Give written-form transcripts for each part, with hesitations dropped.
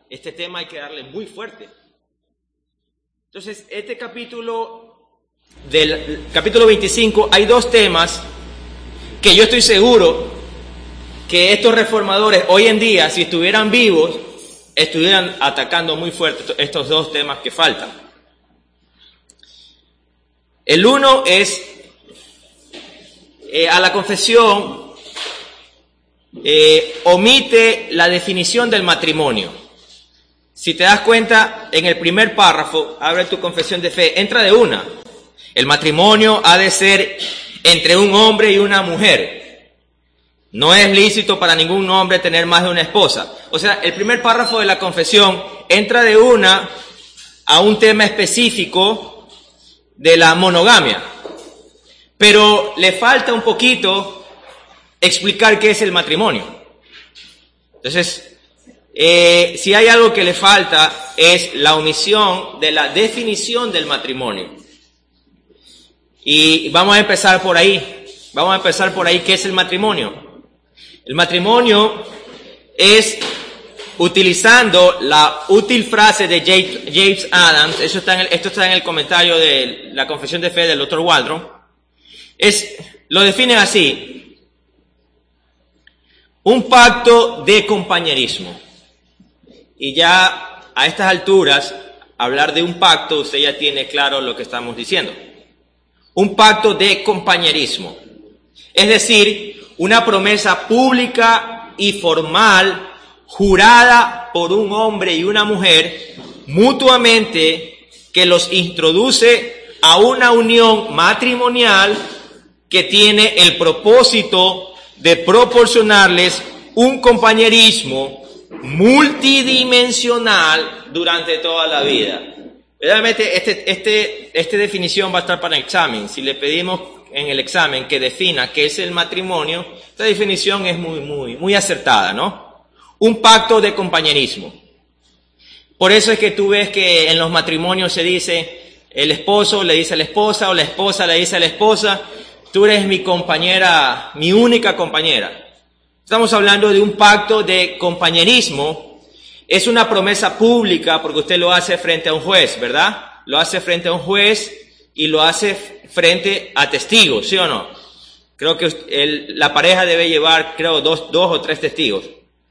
Este tema hay que darle muy fuerte. Entonces, este capítulo, del capítulo 25, hay dos temas que yo estoy seguro que estos reformadores hoy en día, si estuvieran vivos, estuvieran atacando muy fuerte estos dos temas que faltan. El uno es a la confesión omite la definición del matrimonio. Si te das cuenta, en el primer párrafo, abre tu confesión de fe, entra de una. El matrimonio ha de ser entre un hombre y una mujer. No es lícito para ningún hombre tener más de una esposa. O sea, el primer párrafo de la confesión entra de una a un tema específico de la monogamia. Pero le falta un poquito explicar qué es el matrimonio. Entonces, si hay algo que le falta es la omisión de la definición del matrimonio. Y vamos a empezar por ahí. Vamos a empezar por ahí. ¿Qué es el matrimonio? El matrimonio es, utilizando la útil frase de James Adams, esto está en el comentario de la Confesión de Fe del Dr. Waldron, lo define así: un pacto de compañerismo. Y ya a estas alturas, hablar de un pacto, usted ya tiene claro lo que estamos diciendo. Un pacto de compañerismo. Es decir, una promesa pública y formal, jurada por un hombre y una mujer, mutuamente, que los introduce a una unión matrimonial que tiene el propósito de proporcionarles un compañerismo multidimensional durante toda la vida. Realmente esta definición va a estar para el examen. Si le pedimos en el examen que defina qué es el matrimonio, esta definición es muy acertada, ¿no? Un pacto de compañerismo. Por eso es que tú ves que en los matrimonios se dice, el esposo le dice a la esposa o la esposa le dice a la esposa, tú eres mi compañera, mi única compañera. Estamos hablando de un pacto de compañerismo. Es una promesa pública porque usted lo hace frente a un juez, ¿verdad? Lo hace frente a un juez y lo hace frente a testigos, ¿sí o no? Creo que la pareja debe llevar, dos o tres testigos.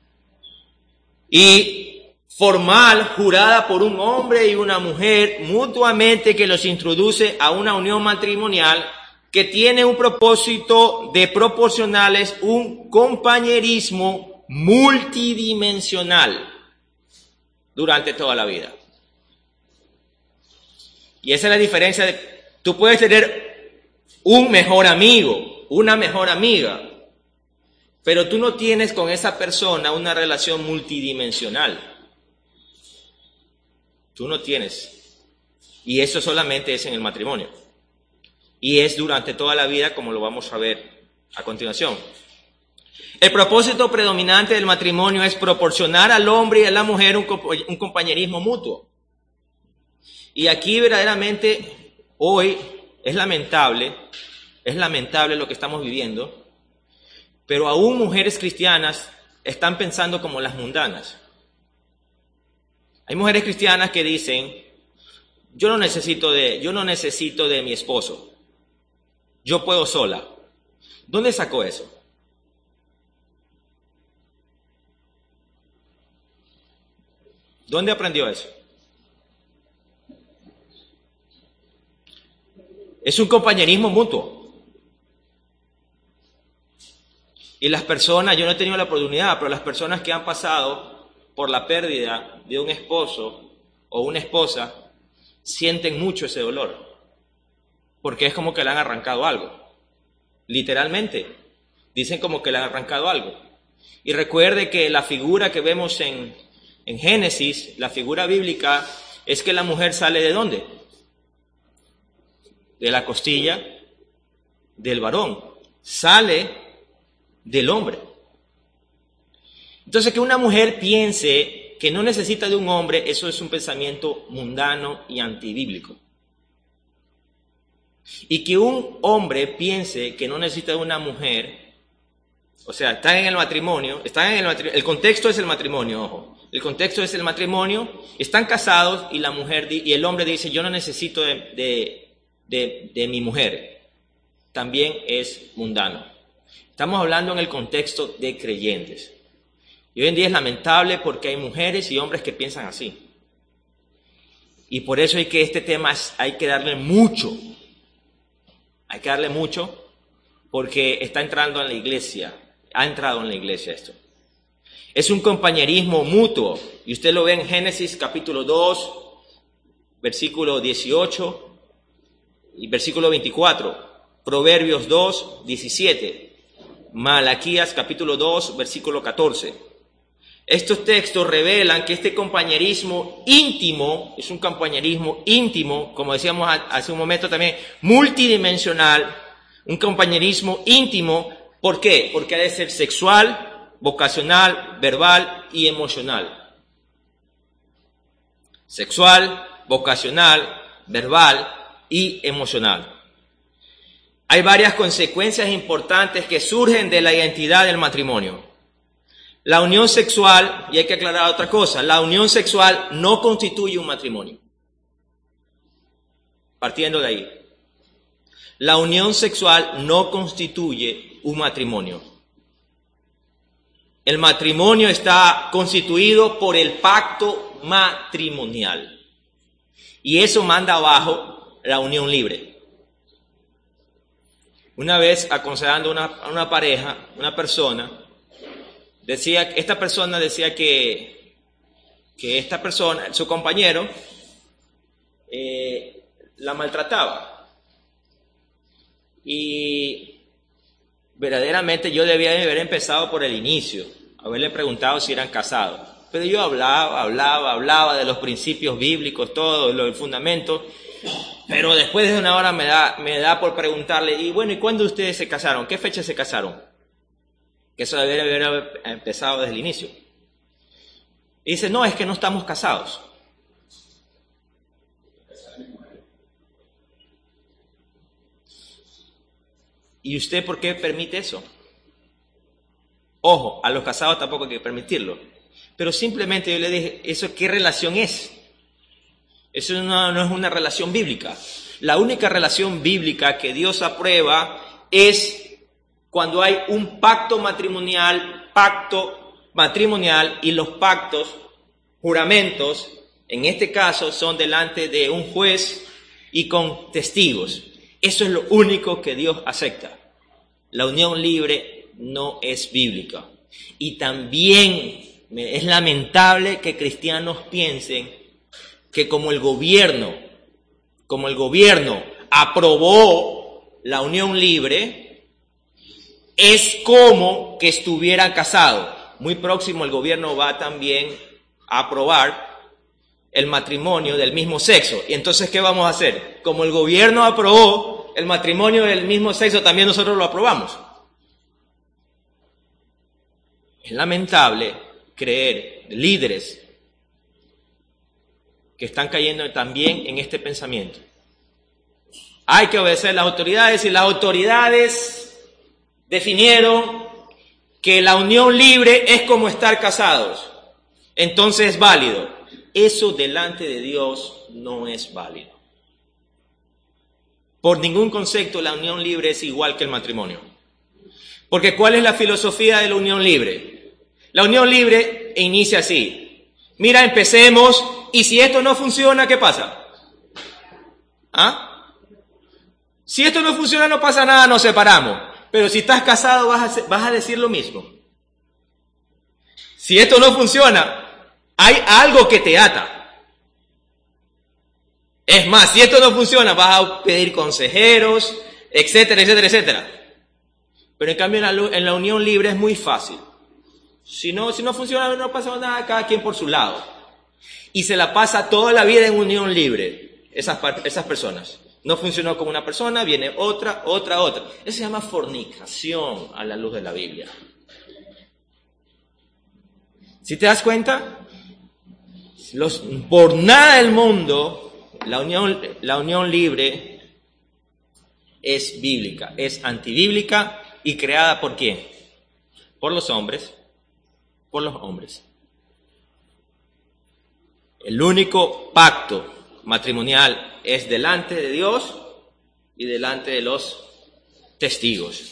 Y formal, jurada por un hombre y una mujer, mutuamente, que los introduce a una unión matrimonial que tiene un propósito de proporcionarles un compañerismo multidimensional durante toda la vida. Y esa es la diferencia. Tú puedes tener un mejor amigo, una mejor amiga, pero tú no tienes con esa persona una relación multidimensional. Tú no tienes. Y eso solamente es en el matrimonio. Y es durante toda la vida, como lo vamos a ver a continuación. El propósito predominante del matrimonio es proporcionar al hombre y a la mujer un compañerismo mutuo. Y aquí verdaderamente hoy es lamentable lo que estamos viviendo, pero aún mujeres cristianas están pensando como las mundanas. Hay mujeres cristianas que dicen, yo no necesito de mi esposo, yo puedo sola. ¿Dónde sacó eso? ¿Dónde aprendió eso? Es un compañerismo mutuo. Y las personas, yo no he tenido la oportunidad, pero las personas que han pasado por la pérdida de un esposo o una esposa, sienten mucho ese dolor. Porque es como que le han arrancado algo. Literalmente. Dicen como que le han arrancado algo. Y recuerde que la figura que vemos en Génesis, la figura bíblica, es que la mujer sale ¿de dónde? De la costilla del varón. Sale del hombre. Entonces, que una mujer piense que no necesita de un hombre, eso es un pensamiento mundano y antibíblico. Y que un hombre piense que no necesita de una mujer, o sea, están en el matrimonio, el contexto es el matrimonio, ojo. El contexto es el matrimonio. Están casados y la mujer y el hombre dice, yo no necesito de mi mujer. También es mundano. Estamos hablando en el contexto de creyentes. Y hoy en día es lamentable porque hay mujeres y hombres que piensan así. Y por eso hay que darle mucho. Hay que darle mucho porque está entrando en la iglesia. Ha entrado en la iglesia esto. Es un compañerismo mutuo. Y usted lo ve en Génesis capítulo 2, versículo 18 y versículo 24. Proverbios 2, 17. Malaquías capítulo 2, versículo 14. Estos textos revelan que este compañerismo íntimo, es un compañerismo íntimo, como decíamos hace un momento también, multidimensional, un compañerismo íntimo. ¿Por qué? Porque ha de ser sexual, vocacional, verbal y emocional. Sexual, vocacional, verbal y emocional. Hay varias consecuencias importantes que surgen de la identidad del matrimonio. La unión sexual, y hay que aclarar otra cosa, la unión sexual no constituye un matrimonio. Partiendo de ahí. La unión sexual no constituye un matrimonio. El matrimonio está constituido por el pacto matrimonial. Y eso manda abajo la unión libre. Una vez aconsejando a una pareja, una persona, esta persona decía que esta persona, su compañero, la maltrataba. Y verdaderamente yo debía haber empezado por el inicio, haberle preguntado si eran casados. Pero yo hablaba de los principios bíblicos, todo, el fundamento. Pero después de una hora me da por preguntarle, y bueno, ¿y cuándo ustedes se casaron? ¿Qué fecha se casaron? Que eso debería haber empezado desde el inicio. Y dice, no, es que no estamos casados. ¿Y usted por qué permite eso? Ojo, a los casados tampoco hay que permitirlo. Pero simplemente yo le dije, ¿eso qué relación es? Eso no es una relación bíblica. La única relación bíblica que Dios aprueba es cuando hay un pacto matrimonial y los pactos, juramentos, en este caso son delante de un juez y con testigos. Eso es lo único que Dios acepta. La unión libre no es bíblica. Y también es lamentable que cristianos piensen que como el gobierno aprobó la unión libre, es como que estuvieran casados. Muy próximo el gobierno va también a aprobar el matrimonio del mismo sexo. Y entonces, ¿qué vamos a hacer? Como el gobierno aprobó el matrimonio del mismo sexo, también nosotros lo aprobamos. Es lamentable creer líderes que están cayendo también en este pensamiento. Hay que obedecer a las autoridades y las autoridades definieron que la unión libre es como estar casados. Entonces es válido. Eso delante de Dios no es válido. Por ningún concepto la unión libre es igual que el matrimonio. Porque ¿cuál es la filosofía de la unión libre? La unión libre inicia así. Mira, empecemos y si esto no funciona, ¿qué pasa? ¿Ah? Si esto no funciona, no pasa nada, nos separamos. Pero si estás casado vas a decir lo mismo. Si esto no funciona, hay algo que te ata. Es más, si esto no funciona, vas a pedir consejeros, etcétera, etcétera, etcétera. Pero en cambio en la unión libre es muy fácil. Si no funciona, no pasa nada, cada quien por su lado. Y se la pasa toda la vida en unión libre, esas personas. No funcionó con una persona, viene otra. Eso se llama fornicación a la luz de la Biblia. ¿Sí te das cuenta? Por nada del mundo, la unión libre es bíblica, es antibíblica y creada ¿por quién? Por los hombres. El único pacto matrimonial es delante de Dios y delante de los testigos.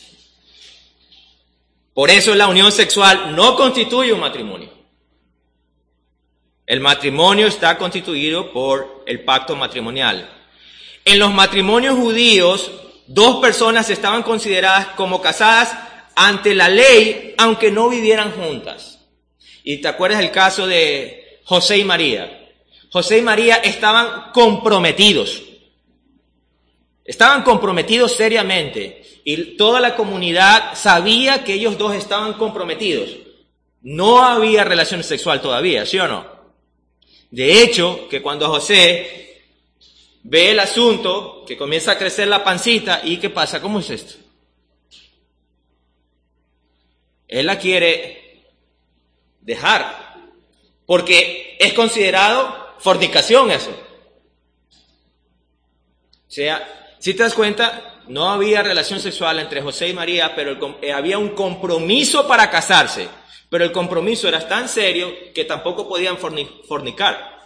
Por eso la unión sexual no constituye un matrimonio. El matrimonio está constituido por el pacto matrimonial. En los matrimonios judíos, 2 personas estaban consideradas como casadas ante la ley, aunque no vivieran juntas. Y te acuerdas el caso de José y María. José y María estaban comprometidos. Estaban comprometidos seriamente. Y toda la comunidad sabía que ellos dos estaban comprometidos. No había relación sexual todavía, ¿sí o no? De hecho, que cuando José ve el asunto, que comienza a crecer la pancita, ¿y qué pasa? ¿Cómo es esto? Él la quiere dejar, porque es considerado fornicación eso. O sea, si te das cuenta, no había relación sexual entre José y María, pero había un compromiso para casarse. Pero el compromiso era tan serio que tampoco podían fornicar.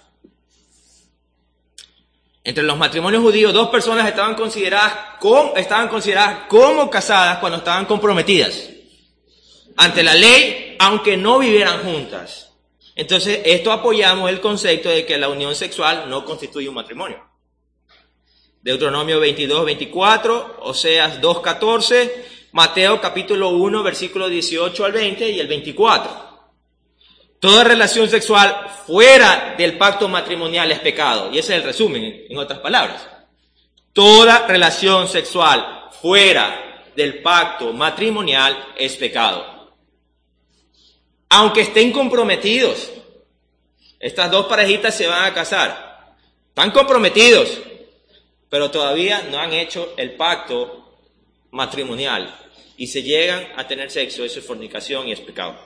Entre los matrimonios judíos, 2 personas estaban consideradas como casadas cuando estaban comprometidas ante la ley, aunque no vivieran juntas. Entonces, esto apoyamos el concepto de que la unión sexual no constituye un matrimonio. Deuteronomio 22:24, Oseas 2:14, Mateo capítulo 1, versículo 18 al 20 y el 24. Toda relación sexual fuera del pacto matrimonial es pecado. Y ese es el resumen, en otras palabras. Toda relación sexual fuera del pacto matrimonial es pecado. Aunque estén comprometidos, estas 2 parejitas se van a casar. Están comprometidos, pero todavía no han hecho el pacto matrimonial. Y se llegan a tener sexo, eso es fornicación y es pecado.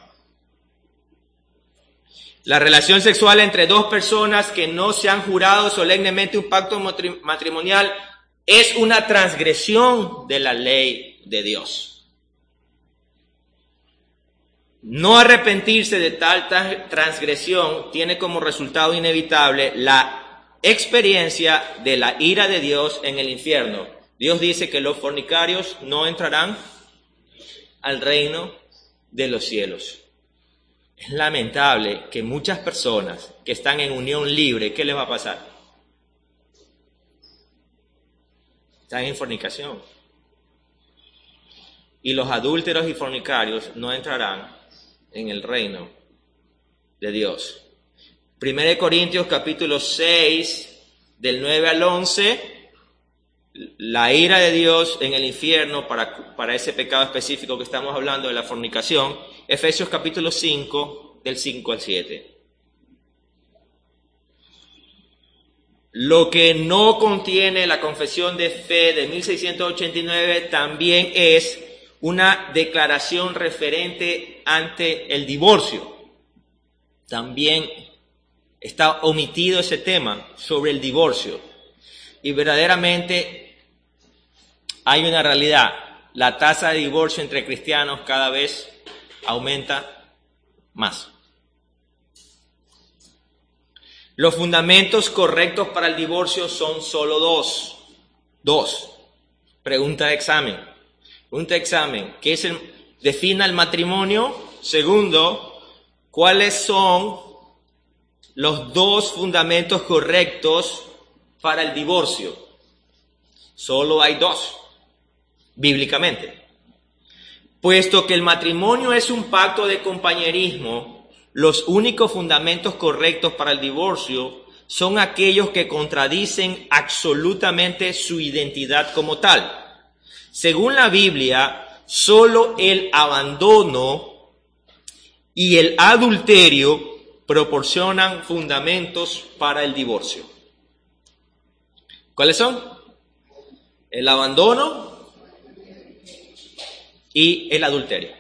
La relación sexual entre 2 personas que no se han jurado solemnemente un pacto matrimonial es una transgresión de la ley de Dios. No arrepentirse de tal transgresión tiene como resultado inevitable la experiencia de la ira de Dios en el infierno. Dios dice que los fornicarios no entrarán al reino de los cielos. Es lamentable que muchas personas que están en unión libre, ¿qué les va a pasar? Están en fornicación. Y los adúlteros y fornicarios no entrarán en el reino de Dios. 1 Corintios capítulo 6, del 9 al 11, la ira de Dios en el infierno para ese pecado específico que estamos hablando de la fornicación. Efesios capítulo 5, del 5 al 7. Lo que no contiene la confesión de fe de 1689 también es una declaración referente ante el divorcio. También está omitido ese tema sobre el divorcio. Y verdaderamente hay una realidad. La tasa de divorcio entre cristianos cada vez aumenta más. Los fundamentos correctos para el divorcio son solo 2. 2. Pregunta de examen. ¿Qué es defina el matrimonio? Segundo, ¿cuáles son los 2 fundamentos correctos para el divorcio? Solo hay 2, bíblicamente. Puesto que el matrimonio es un pacto de compañerismo, los únicos fundamentos correctos para el divorcio son aquellos que contradicen absolutamente su identidad como tal. Según la Biblia, solo el abandono y el adulterio proporcionan fundamentos para el divorcio. ¿Cuáles son? El abandono y el adulterio.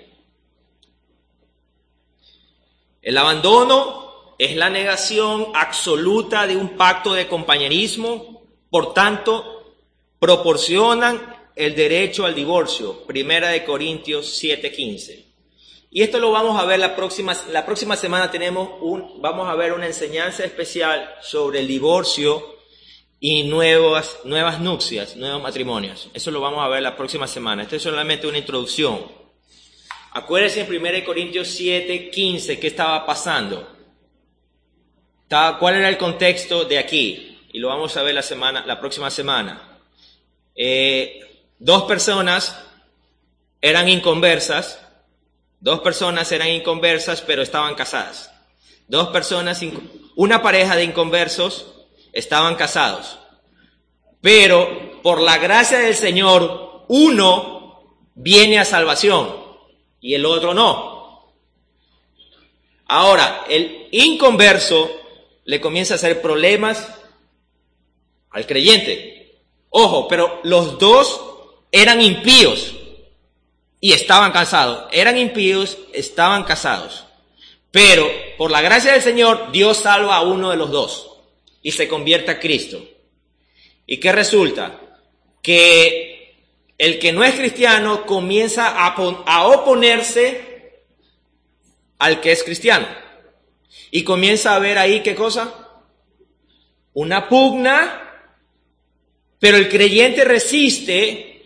El abandono es la negación absoluta de un pacto de compañerismo, por tanto, proporcionan el derecho al divorcio. 1 Corintios 7:15. Y esto lo vamos a ver la próxima semana. Vamos a ver una enseñanza especial sobre el divorcio y nuevas nupcias, nuevos matrimonios. Eso lo vamos a ver la próxima semana. Esto es solamente una introducción. Acuérdense en 1 Corintios 7:15 qué estaba pasando. ¿Cuál era el contexto de aquí? Y lo vamos a ver la próxima semana. 2 personas eran inconversas. 2 personas eran inconversas, pero estaban casadas. Una pareja de inconversos estaban casados. Pero por la gracia del Señor, uno viene a salvación y el otro no. Ahora, el inconverso le comienza a hacer problemas al creyente. Ojo, pero los dos eran impíos y estaban casados. Eran impíos, estaban casados. Pero por la gracia del Señor, Dios salva a uno de los dos y se convierte a Cristo. ¿Y qué resulta? Que el que no es cristiano comienza a oponerse al que es cristiano. Y comienza a ver ahí, ¿qué cosa? Una pugna, pero el creyente resiste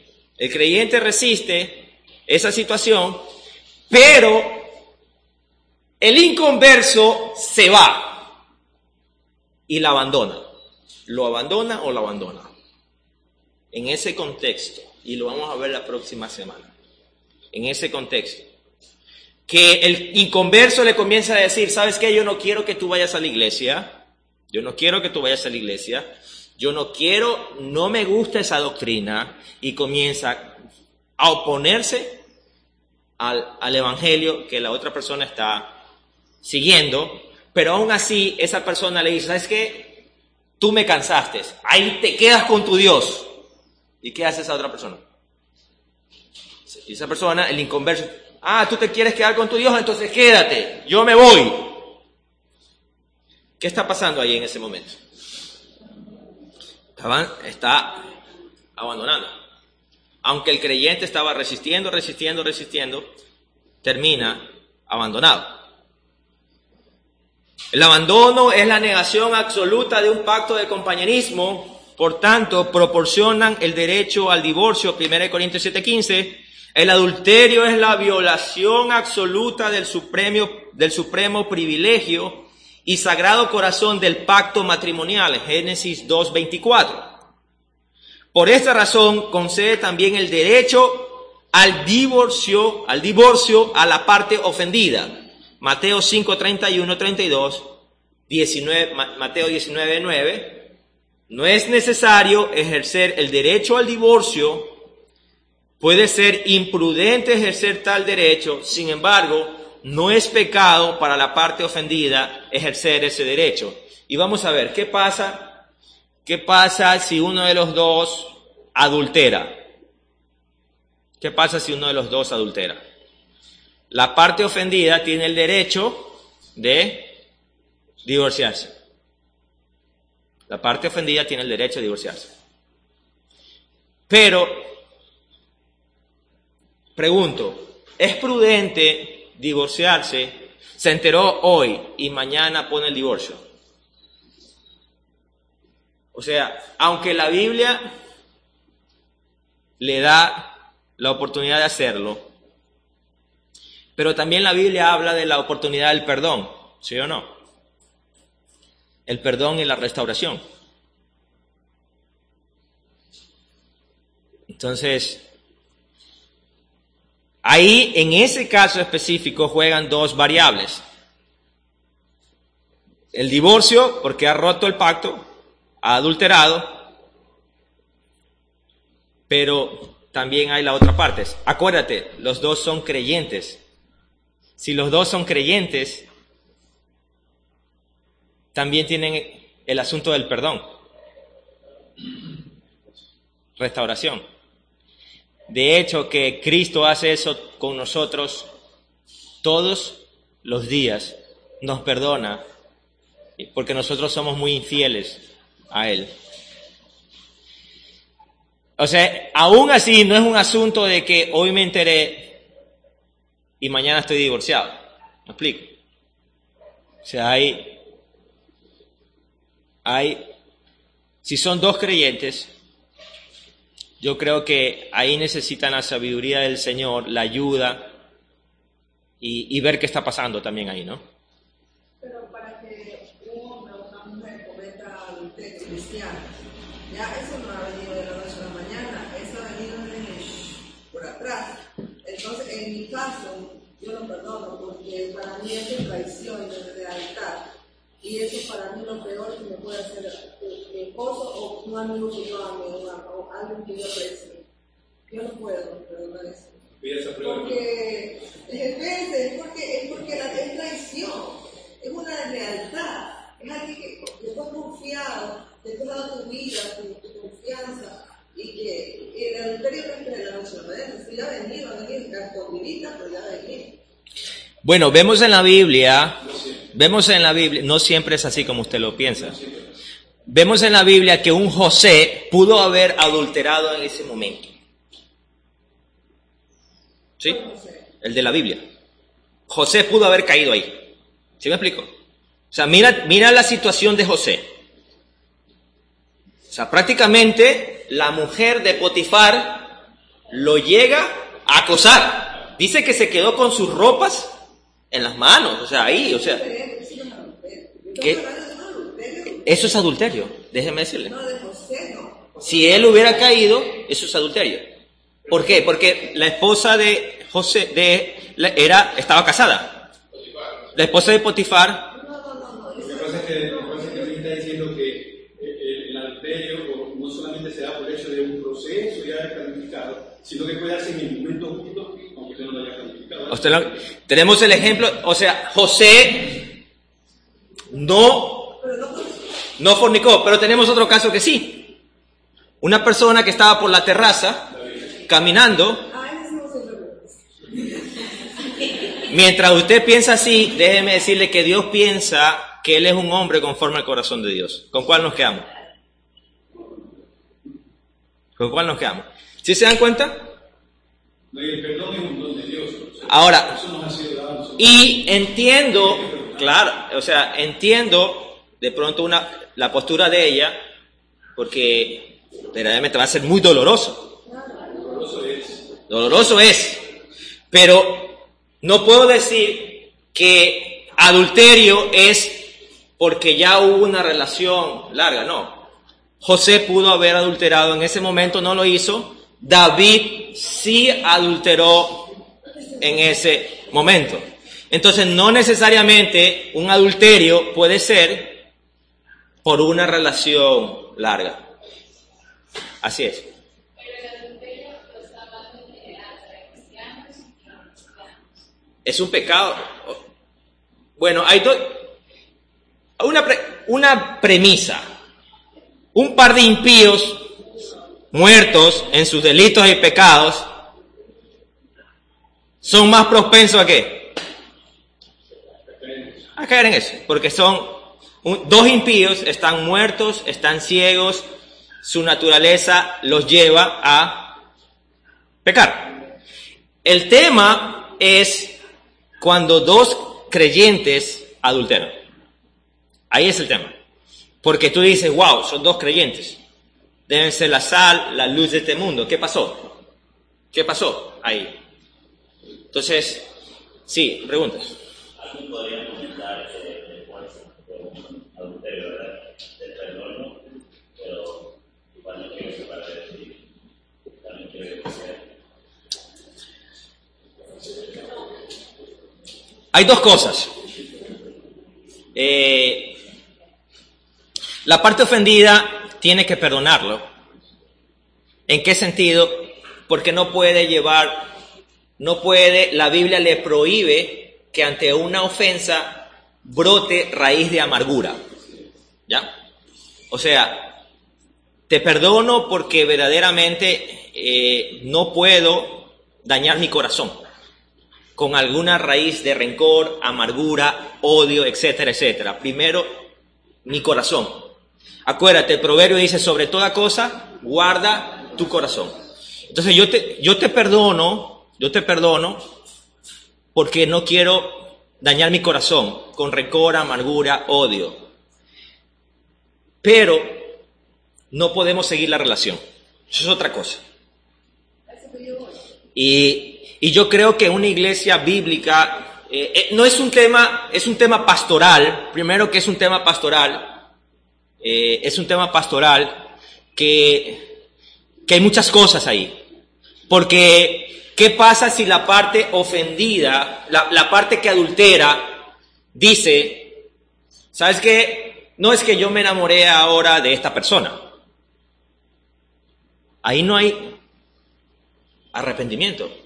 esa situación, pero el inconverso se va y la abandona. ¿Lo abandona o la abandona? En ese contexto, y lo vamos a ver la próxima semana, en ese contexto, que el inconverso le comienza a decir, ¿sabes qué? Yo no quiero que tú vayas a la iglesia, no me gusta esa doctrina, y comienza a oponerse al evangelio que la otra persona está siguiendo, pero aún así esa persona le dice, ¿sabes qué? Tú me cansaste, ahí te quedas con tu Dios. ¿Y qué hace esa otra persona? Y esa persona, el inconverso, tú te quieres quedar con tu Dios, entonces quédate, yo me voy. ¿Qué está pasando ahí en ese momento? Está abandonando. Aunque el creyente estaba resistiendo, termina abandonado. El abandono es la negación absoluta de un pacto de compañerismo. Por tanto, proporcionan el derecho al divorcio, 1 Corintios 7:15. El adulterio es la violación absoluta del supremo privilegio y sagrado corazón del pacto matrimonial, Génesis 2:24. Por esta razón, concede también el derecho al divorcio a la parte ofendida. Mateo 5:31-32, Mateo 19:9. No es necesario ejercer el derecho al divorcio. Puede ser imprudente ejercer tal derecho. Sin embargo, no es pecado para la parte ofendida ejercer ese derecho. Y vamos a ver, ¿qué pasa si uno de los dos adultera? ¿Qué pasa si uno de los dos adultera? La parte ofendida tiene el derecho de divorciarse. La parte ofendida tiene el derecho de divorciarse. Pero, pregunto, ¿es prudente divorciarse? Se enteró hoy y mañana pone el divorcio. O sea, aunque la Biblia le da la oportunidad de hacerlo, pero también la Biblia habla de la oportunidad del perdón, ¿sí o no? El perdón y la restauración. Entonces, ahí en ese caso específico juegan 2 variables. El divorcio, porque ha roto el pacto, ha adulterado, pero también hay la otra parte. Acuérdate, los dos son creyentes. Si los dos son creyentes, también tienen el asunto del perdón, restauración. De hecho, que Cristo hace eso con nosotros todos los días, nos perdona, porque nosotros somos muy infieles a Él. O sea, aún así no es un asunto de que hoy me enteré y mañana estoy divorciado. ¿Me explico? O sea, si son dos creyentes, yo creo que ahí necesitan la sabiduría del Señor, la ayuda y ver qué está pasando también ahí, ¿no? Pero para que un hombre o una mujer cometa adulterio cristiano, ya eso no ha venido de la noche a la mañana, eso ha venido por atrás. Entonces, en mi caso, yo lo perdono porque para mí eso es traición de lealtad. Y eso es para mí lo peor que me puede hacer mi esposo o un amigo que yo ame o alguien que yo aprecie. Yo no puedo perdonar eso. Porque es porque es traición, es una lealtad, es alguien que tú has confiado, que tú has dado tu vida, tu confianza, y que el adulterio no es de la noche a la mañana, si ya ha venido escondidita, pero ya ha venido. Bueno, vemos en la Biblia, no siempre es así como usted lo piensa. Vemos en la Biblia que un José pudo haber adulterado en ese momento. ¿Sí? El de la Biblia. José pudo haber caído ahí. ¿Sí me explico? O sea, mira la situación de José. O sea, prácticamente la mujer de Potifar lo llega a acosar. Dice que se quedó con sus ropas en las manos, o sea, ahí, o sea. ¿Qué? Eso es adulterio, déjeme decirle. Si él hubiera caído, eso es adulterio. ¿Por qué? Porque la esposa de José estaba casada. La esposa de Potifar. Lo que pasa es que está diciendo que el adulterio no solamente se da por el hecho de un proceso ya calificado, sino que puede darse en el momento justo, aunque usted no lo haya calificado. Tenemos el ejemplo, o sea, José no fornicó, pero tenemos otro caso que sí. Una persona que estaba por la terraza caminando. Mientras usted piensa así, déjeme decirle que Dios piensa que Él es un hombre conforme al corazón de Dios. ¿Con cuál nos quedamos? ¿Con cuál nos quedamos? ¿Sí se dan cuenta? El perdón es un don de Dios. Ahora, y entiendo, claro, o sea, entiendo de pronto la postura de ella, porque verdaderamente va a ser muy doloroso. Doloroso es, pero no puedo decir que adulterio es porque ya hubo una relación larga, no. José pudo haber adulterado, en ese momento no lo hizo. David sí adulteró en ese momento. Entonces no necesariamente un adulterio puede ser por una relación larga. Así es. Es un pecado. Bueno, hay una premisa. Un par de impíos muertos en sus delitos y pecados son más propensos ¿a qué? A caer en eso. Porque son dos impíos, están muertos, están ciegos, su naturaleza los lleva a pecar. El tema es cuando dos creyentes adulteran. Ahí es el tema. Porque tú dices, wow, son dos creyentes. Deben ser la sal, la luz de este mundo. ¿Qué pasó? ¿Qué pasó ahí? Entonces, sí, preguntas. Aquí podrían comentar después adulterio, ¿verdad? Del perdón, pero igual no quiero separar de decir, también quiero decir. Hay dos cosas. La parte ofendida tiene que perdonarlo. ¿En qué sentido? Porque la Biblia le prohíbe que ante una ofensa brote raíz de amargura. ¿Ya? O sea, te perdono porque verdaderamente no puedo dañar mi corazón con alguna raíz de rencor, amargura, odio, etcétera, etcétera. Primero, mi corazón. Acuérdate, el proverbio dice, sobre toda cosa, guarda tu corazón. Entonces yo te perdono porque no quiero dañar mi corazón con rencor, amargura, odio. Pero no podemos seguir la relación. Eso es otra cosa. Y yo creo que una iglesia bíblica no es un tema, es un tema pastoral. Primero que es un tema pastoral. Es un tema pastoral que hay muchas cosas ahí. Porque, ¿qué pasa si la parte ofendida, la parte que adultera, dice, ¿sabes qué? No es que yo me enamoré ahora de esta persona. Ahí no hay arrepentimiento.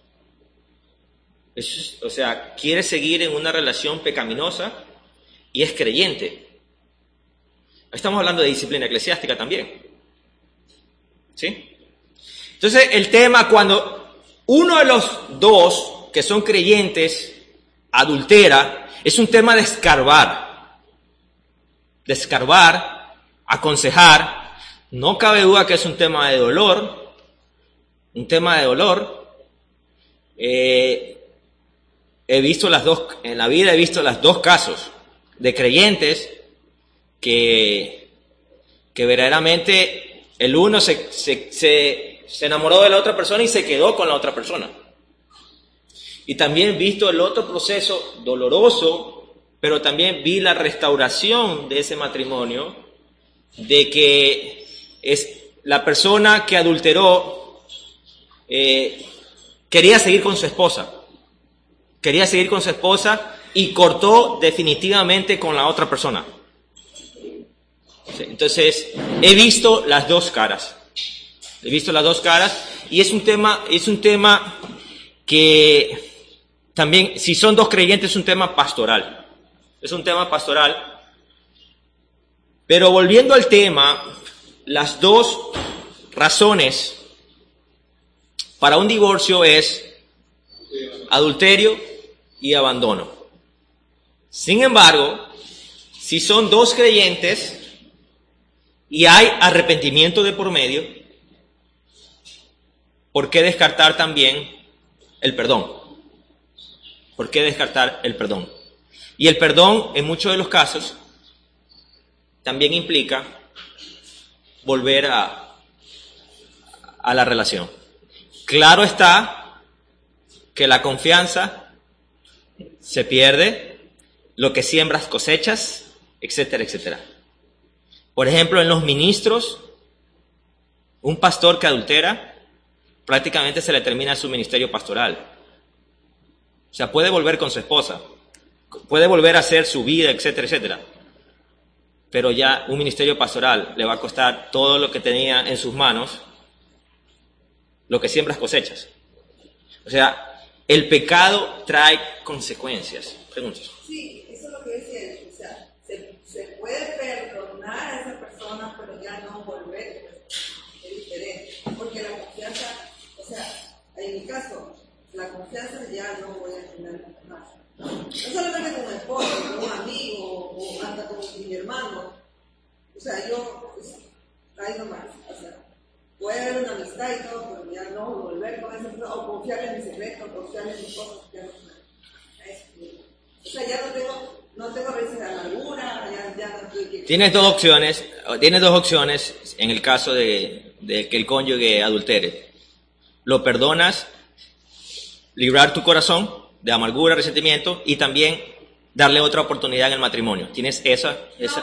O sea, quiere seguir en una relación pecaminosa y es creyente. Estamos hablando de disciplina eclesiástica también. ¿Sí? Entonces, el tema cuando uno de los dos que son creyentes adultera, es un tema de escarbar. De escarbar, aconsejar. No cabe duda que es un tema de dolor. Un tema de dolor. He visto en la vida he visto los dos casos de creyentes que verdaderamente el uno se enamoró de la otra persona y se quedó con la otra persona. Y también he visto el otro proceso doloroso, pero también vi la restauración de ese matrimonio, de que es la persona que adulteró quería seguir con su esposa. Quería seguir con su esposa y cortó definitivamente con la otra persona. Entonces, he visto las dos caras. He visto las dos caras y es un tema que también, si son dos creyentes, es un tema pastoral. Es un tema pastoral. Pero volviendo al tema, las dos razones para un divorcio es adulterio y abandono. Sin embargo, si son dos creyentes y hay arrepentimiento de por medio, ¿por qué descartar también el perdón? ¿Por qué descartar el perdón? Y el perdón, en muchos de los casos, también implica volver a la relación. Claro está que la confianza se pierde, lo que siembras cosechas, etcétera, etcétera. Por ejemplo, en los ministros, un pastor que adultera, prácticamente se le termina su ministerio pastoral. O sea, puede volver con su esposa, puede volver a hacer su vida, etcétera, etcétera. Pero ya un ministerio pastoral le va a costar todo lo que tenía en sus manos, lo que siembras cosechas. O sea, el pecado trae consecuencias. Preguntas. Sí, eso es lo que decía. O sea, se puede perdonar a esa persona, pero ya no volver. Es diferente. Porque la confianza, o sea, en mi caso, la confianza ya no voy a tener más. No solamente con mi esposo, con un amigo, o hasta con mi hermano. O sea, yo, pues, ahí nomás. O sea, puede haber una amistad y todo, pero ya no volver con esa persona, o confiar en mi secreto, confiar en mis cosas, ya no. O sea, ya no tengo a veces amargura, ya no estoy... Tienes dos opciones en el caso de que el cónyuge adultere. Lo perdonas, librar tu corazón de amargura, resentimiento, y también darle otra oportunidad en el matrimonio. Tienes esa.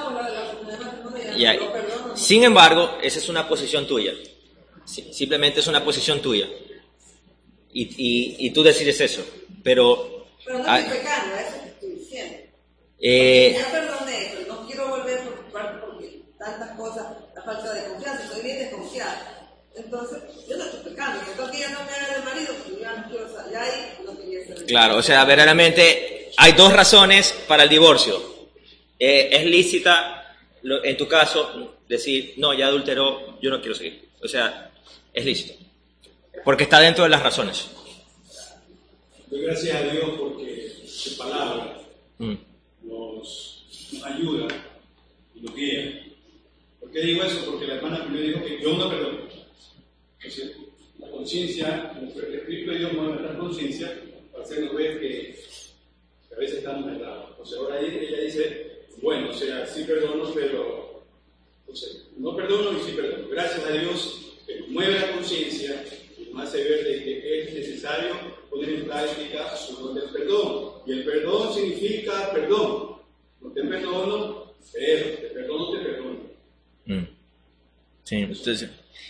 Sin embargo, esa es una posición tuya. Simplemente es una posición tuya. Y tú decides eso. Pero no estoy pecando, eso te estoy diciendo. Ya perdoné, pero no quiero volver a preocuparme porque tantas cosas, la falta de confianza, estoy bien desconfiada. Entonces, yo no estoy pecando, porque ya no me haga de marido, porque ya no quiero salir, ya ahí no quería salir. Claro, o sea, verdaderamente hay dos razones para el divorcio. Es lícita, en tu caso, decir, no, ya adulteró, yo no quiero seguir. O sea, es lícito, porque está dentro de las razones. Doy gracias a Dios porque su palabra nos ayuda y nos guía. ¿Por qué digo eso? Porque la hermana primero dijo que yo no perdono. Entonces, la conciencia, el Espíritu de Dios mueve nuestra conciencia para hacernos ver que a veces estamos errados. Entonces ahora ella dice, bueno, o sea, sí perdono, pero entonces, no perdono y sí perdono. Gracias a Dios que nos mueve la conciencia y nos hace ver de que es necesario poner en práctica su don del perdón. Y el perdón significa perdón. No te perdono, pero te perdono, te perdono. Sí, entonces,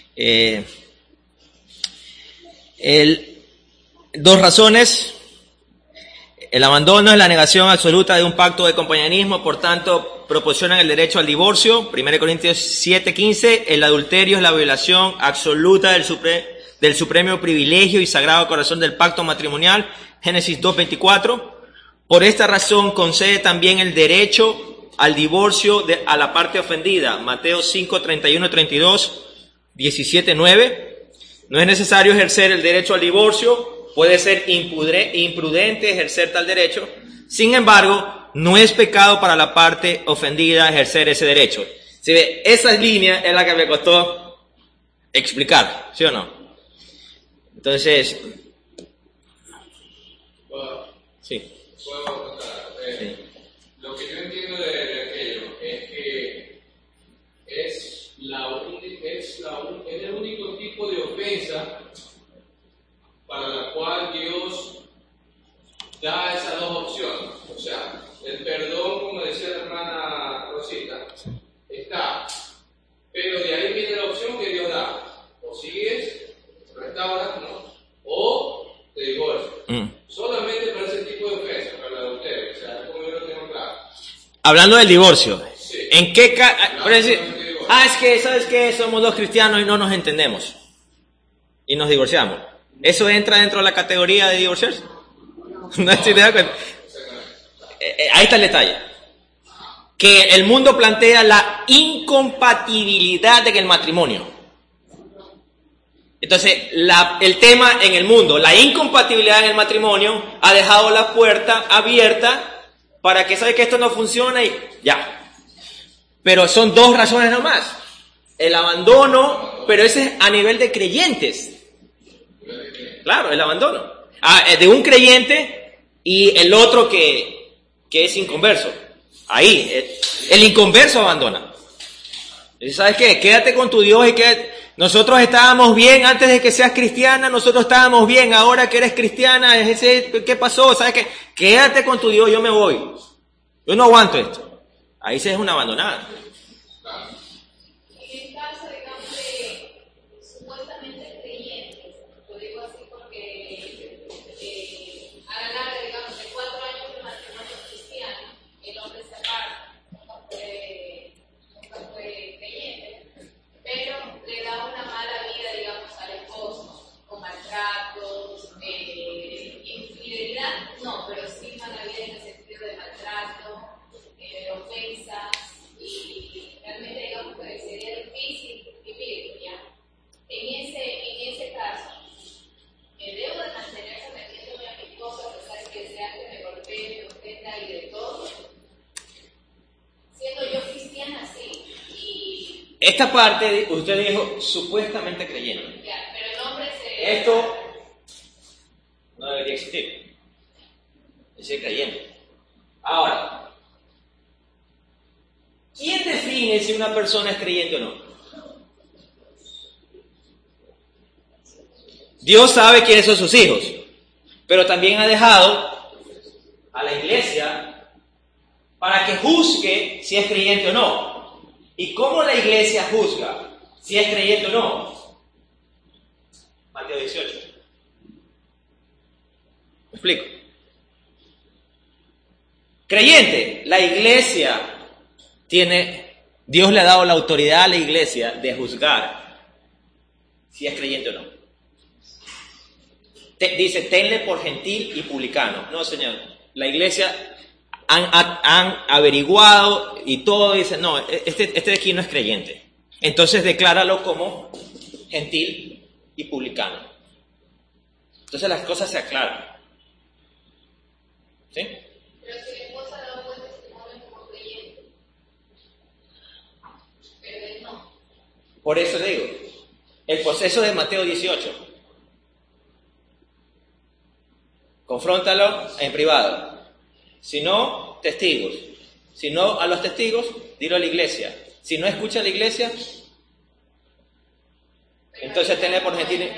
dos razones. El abandono es la negación absoluta de un pacto de compañerismo, por tanto, proporcionan el derecho al divorcio. 1 Corintios 7:15, el adulterio es la violación absoluta del supremo privilegio y sagrado corazón del pacto matrimonial. Génesis 2:24. Por esta razón concede también el derecho al divorcio a la parte ofendida. Mateo 5:31-32, 17:9. No es necesario ejercer el derecho al divorcio. Puede ser imprudente ejercer tal derecho. Sin embargo, no es pecado para la parte ofendida ejercer ese derecho. ¿Sí ve? Esa línea es la que me costó explicar, ¿sí o no? Entonces, sí. Puedo contar. Lo que yo entiendo de aquello es que es el único tipo de ofensa para la cual Dios da esas dos opciones. O sea, el perdón, como decía la hermana Rosita, está. Pero de ahí viene la opción que Dios da. O sigues, restauras, ¿no? O te divorcias. Solamente para ese tipo de ofensa, para el adulterio. O sea, como yo lo tengo claro. Hablando del divorcio, Sí. ¿en qué caso? Divorcio. Es que, ¿sabes qué? Somos dos cristianos y no nos entendemos. Y nos divorciamos. ¿Eso entra dentro de la categoría de divorciarse? ¿No estoy de acuerdo? Ahí está el detalle. Que el mundo plantea la incompatibilidad en el matrimonio. Entonces, el tema en el mundo, la incompatibilidad en el matrimonio, ha dejado la puerta abierta para que sabe que esto no funciona y ya. Pero son dos razones nomás. El abandono, pero ese es a nivel de creyentes. Claro, el abandono. De un creyente y el otro que es inconverso. Ahí, el inconverso abandona. ¿Y sabes qué? Quédate con tu Dios y que nosotros estábamos bien antes de que seas cristiana, nosotros estábamos bien, ahora que eres cristiana, ¿qué pasó? ¿Sabes qué? Quédate con tu Dios, yo me voy. Yo no aguanto esto. Ahí se es una abandonada. Esta parte, usted dijo, supuestamente creyente. Pero el hombre se... Esto no debería existir. Es ser creyente. Ahora, ¿quién define si una persona es creyente o no? Dios sabe quiénes son sus hijos, pero también ha dejado a la iglesia para que juzgue si es creyente o no. ¿Y cómo la iglesia juzga si es creyente o no? Mateo 18. ¿Me explico? Creyente, la iglesia Dios le ha dado la autoridad a la iglesia de juzgar si es creyente o no. Dice, tenle por gentil y publicano. No, señor, la iglesia han averiguado y todo, dice, no, este de aquí no es creyente. Entonces decláralo como gentil y publicano. Entonces las cosas se aclaran. ¿Sí? Pero si la esposa da buen testimonio como creyente, pero él no. Por eso le digo, el proceso de Mateo 18. confróntalo en privado. Si no, testigos. Si no a los testigos, dilo a la iglesia. Si no escucha a la iglesia, entonces tenle por gentil.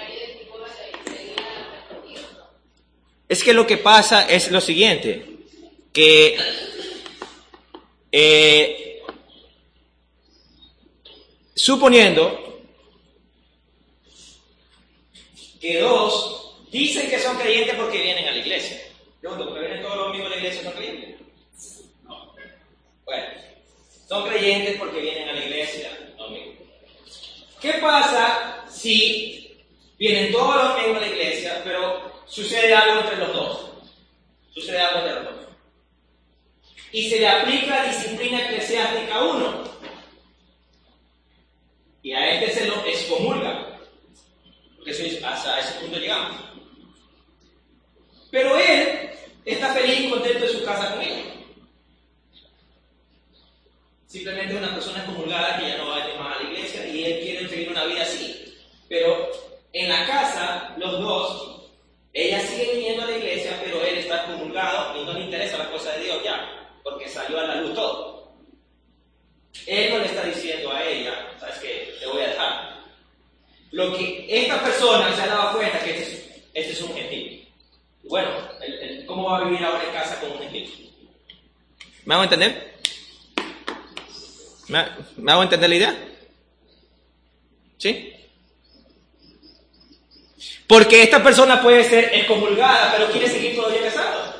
Es que lo que pasa es lo siguiente, que suponiendo que dos dicen que son creyentes porque vienen a la iglesia. Pregunto, ¿porque vienen todos los domingos a la iglesia son creyentes? No. Bueno, son creyentes porque vienen a la iglesia domingo. ¿Qué pasa si vienen todos los domingos a la iglesia, pero sucede algo entre los dos? Sucede algo entre los dos. Y se le aplica disciplina eclesiástica a uno. Y a este se lo excomulga. Porque hasta ese punto llegamos. Pero él está feliz y contento en su casa con ella. Simplemente es una persona excomulgada que ya no va más a la iglesia y él quiere seguir una vida así. Pero en la casa, los dos, ella sigue viniendo a la iglesia, pero él está excomulgado y no le interesa la cosa de Dios ya, porque salió a la luz todo. Él no le está diciendo a ella, ¿sabes qué? Te voy a dejar. Lo que esta persona se ha dado cuenta que este es un gentil. Bueno, ¿cómo va a vivir ahora en casa con un gentil? ¿Me hago entender? ¿Me hago entender la idea? ¿Sí? Porque esta persona puede ser excomulgada, pero quiere seguir todavía casado.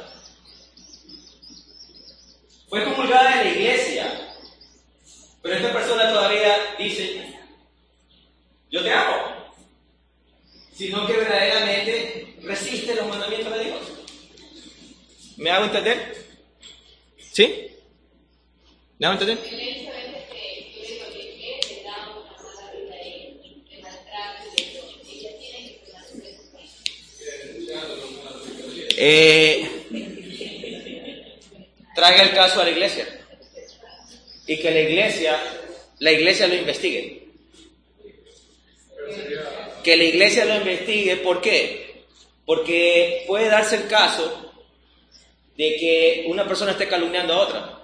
Fue excomulgada de la iglesia, pero esta persona todavía dice, yo te amo, sino que verdaderamente resiste los mandamientos de Dios. ¿Me hago entender? ¿Sí? ¿Me hago entender? Traiga el caso a la iglesia y que la iglesia lo investigue. Que la iglesia lo investigue, ¿por qué? Porque puede darse el caso de que una persona esté calumniando a otra.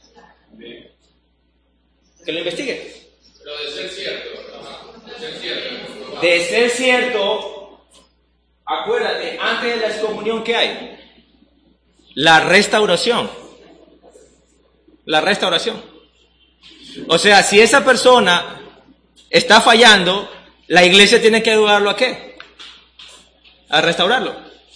Que lo investigue. Pero de ser cierto, de ser cierto, acuérdate, antes de la excomunión, ¿qué hay? La restauración. La restauración. O sea, si esa persona está fallando, la iglesia tiene que ayudarlo ¿a qué? A restaurarlo.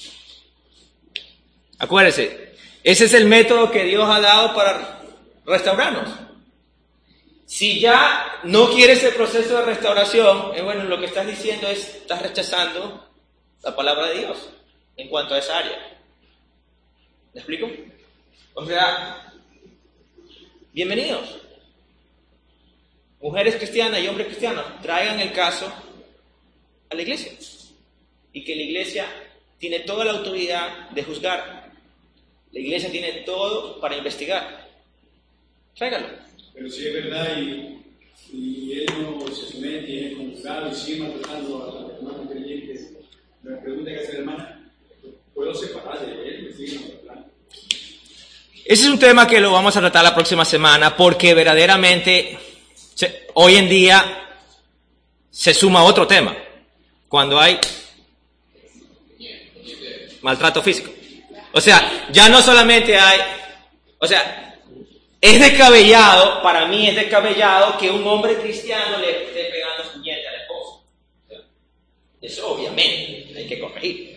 Acuérdese, ese es el método que Dios ha dado para restaurarnos. Si ya no quieres el proceso de restauración, bueno, lo que estás diciendo es, estás rechazando la palabra de Dios en cuanto a esa área. ¿Me explico? O sea, bienvenidos. Mujeres cristianas y hombres cristianos, traigan el caso a la iglesia. Y que la iglesia tiene toda la autoridad de juzgar. La iglesia tiene todo para investigar. Tráigalo. Pero si es verdad y él no se somete y es conjugado y sigue maltratando a las hermanas creyentes, la pregunta que hace la hermana, ¿puedo separar de él? Ese es un tema que lo vamos a tratar la próxima semana porque verdaderamente hoy en día se suma otro tema cuando hay maltrato físico. O sea, ya no solamente hay, o sea, es descabellado, para mí es descabellado que un hombre cristiano le esté pegando puñete a la esposa. Eso obviamente hay que corregir.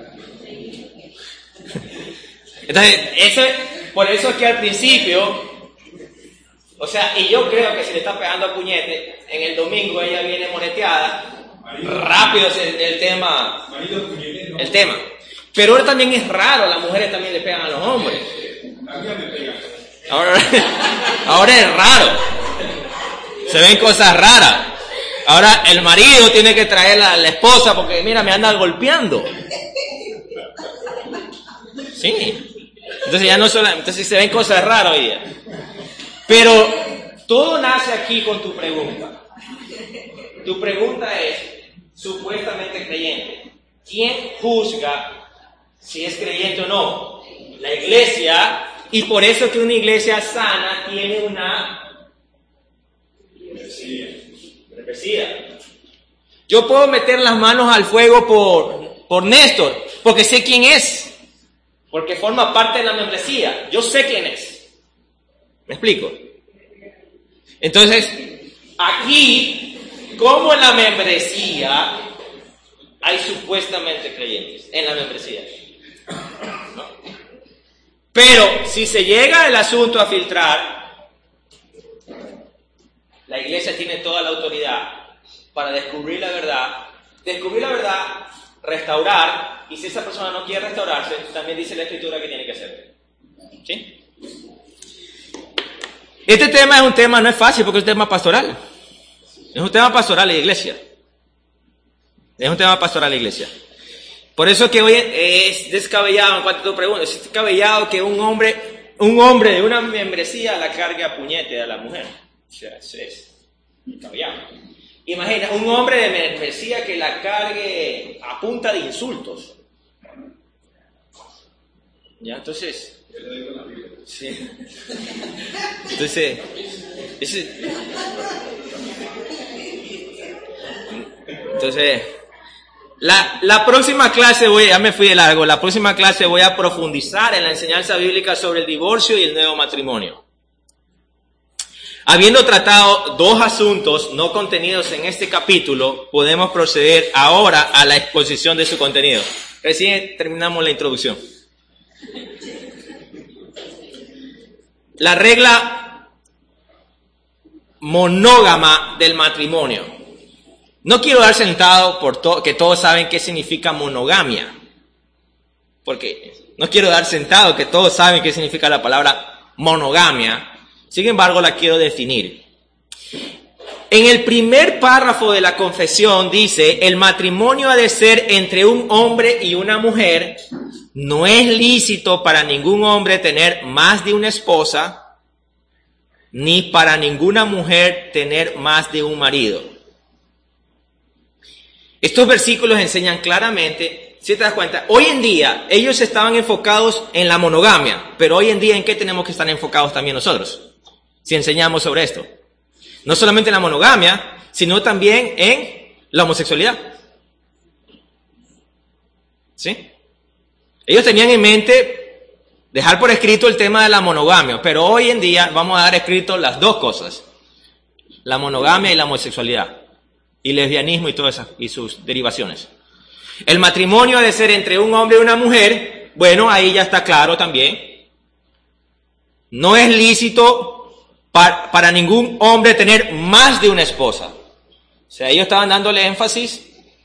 Entonces, por eso es que al principio, o sea, y yo creo que si le está pegando a puñete, en el domingo ella viene moreteada, rápido es el tema. El tema. Pero ahora también es raro, las mujeres también le pegan a los hombres. Ahora es raro. Se ven cosas raras. Ahora el marido tiene que traer a la esposa porque mira, me anda golpeando. Sí. Entonces ya no solo, entonces se ven cosas raras hoy día. Pero todo nace aquí con tu pregunta. Tu pregunta es, supuestamente creyente, ¿quién juzga si es creyente o no. La iglesia, y por eso que una iglesia sana tiene una membresía. Yo puedo meter las manos al fuego por Néstor, porque sé quién es, porque forma parte de la membresía. Yo sé quién es. ¿Me explico? Entonces, aquí, como en la membresía, hay supuestamente creyentes en la membresía. ¿No? Pero si se llega el asunto a filtrar, la iglesia tiene toda la autoridad para descubrir la verdad, restaurar, y si esa persona no quiere restaurarse, también dice la Escritura que tiene que hacer. ¿Sí? Este tema es un tema, no es fácil porque es un tema pastoral. Es un tema pastoral de la iglesia. Es un tema pastoral de la iglesia. Por eso que hoy es descabellado, en cuanto a tu pregunta, es descabellado que un hombre de una membresía la cargue a puñete a la mujer. O sea, es descabellado. Imagina, un hombre de membresía que la cargue a punta de insultos. ¿Ya? Entonces... Sí. Entonces, la próxima clase ya me fui de largo, la próxima clase voy a profundizar en la enseñanza bíblica sobre el divorcio y el nuevo matrimonio. Habiendo tratado dos asuntos no contenidos en este capítulo, podemos proceder ahora a la exposición de su contenido. Recién terminamos la introducción. La regla monógama del matrimonio. No quiero dar sentado que todos saben qué significa monogamia. Porque no quiero dar sentado que todos saben qué significa la palabra monogamia. Sin embargo, la quiero definir. En el primer párrafo de la confesión dice, el matrimonio ha de ser entre un hombre y una mujer. No es lícito para ningún hombre tener más de una esposa, ni para ninguna mujer tener más de un marido. Estos versículos enseñan claramente, si te das cuenta, hoy en día ellos estaban enfocados en la monogamia, pero hoy en día ¿en qué tenemos que estar enfocados también nosotros? Si enseñamos sobre esto. No solamente en la monogamia, sino también en la homosexualidad. ¿Sí? Ellos tenían en mente dejar por escrito el tema de la monogamia, pero hoy en día vamos a dar escrito las dos cosas. La monogamia y la homosexualidad. Y lesbianismo y todas esas, y sus derivaciones. El matrimonio ha de ser entre un hombre y una mujer. Bueno, ahí ya está claro también. No es lícito para ningún hombre tener más de una esposa. O sea, ellos estaban dándole énfasis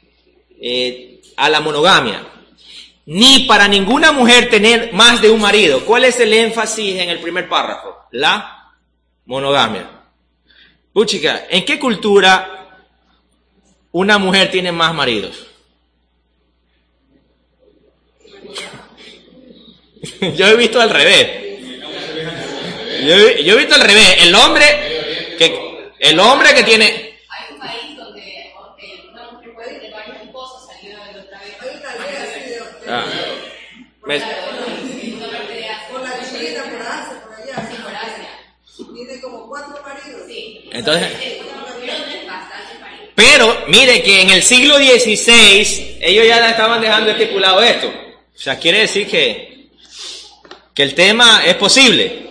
a la monogamia. Ni para ninguna mujer tener más de un marido. ¿Cuál es el énfasis en el primer párrafo? La monogamia. Puchica, ¿en qué cultura una mujer tiene más maridos? Yo he visto al revés. Yo he visto al revés. El hombre que tiene... Hay un país donde una mujer puede tener varios esposos, salió de otra vez. Hay una aldea así de... Ah. Por la China, por Asia, por allá. Sí, por Asia. Tiene como 4 maridos. Sí. Entonces... Bastante maridos. Pero, mire que en el siglo XVI, ellos ya estaban dejando estipulado esto. O sea, quiere decir que el tema es posible.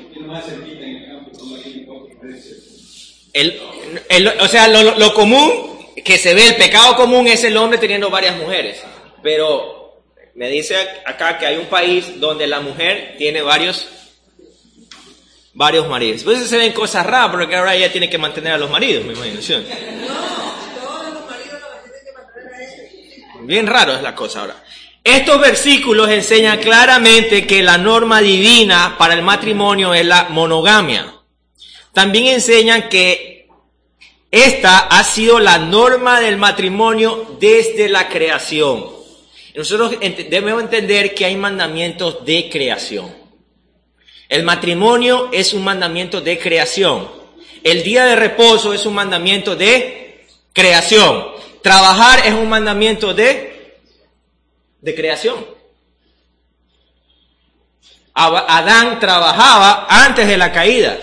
O sea, lo común que se ve, el pecado común es el hombre teniendo varias mujeres. Pero me dice acá que hay un país donde la mujer tiene varios maridos. Pues se ven cosas raras porque ahora ella tiene que mantener a los maridos, mi imaginación. No, todos los maridos los tienen que mantener a ellos. Bien raro es la cosa ahora. Estos versículos enseñan claramente que la norma divina para el matrimonio es la monogamia. También enseñan que esta ha sido la norma del matrimonio desde la creación. Nosotros debemos entender que hay mandamientos de creación. El matrimonio es un mandamiento de creación. El día de reposo es un mandamiento de creación. Trabajar es un mandamiento de creación. Adán trabajaba antes de la caída.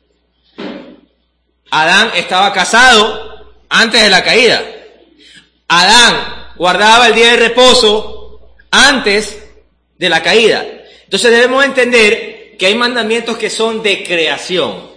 Adán estaba casado antes de la caída. Adán guardaba el día de reposo antes de la caída. Entonces debemos entender que hay mandamientos que son de creación.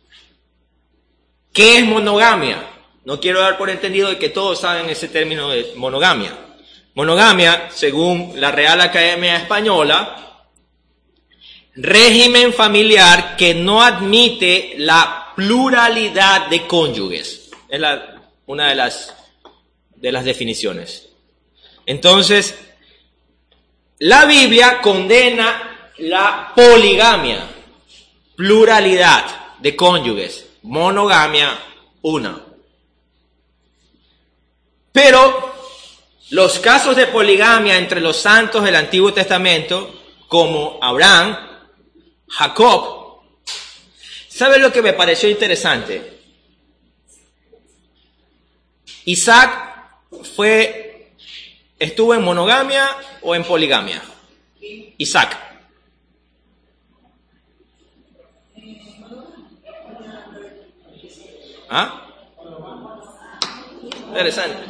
¿Qué es monogamia? No quiero dar por entendido de que todos saben ese término de monogamia. Monogamia, según la Real Academia Española, régimen familiar que no admite la pluralidad de cónyuges. Es una de las definiciones. Entonces, la Biblia condena la poligamia, pluralidad de cónyuges, monogamia, una. Pero los casos de poligamia entre los santos del Antiguo Testamento, como Abraham, Jacob, ¿sabe lo que me pareció interesante? Isaac ¿estuvo en monogamia o en poligamia? Isaac. ¿Ah? Interesante.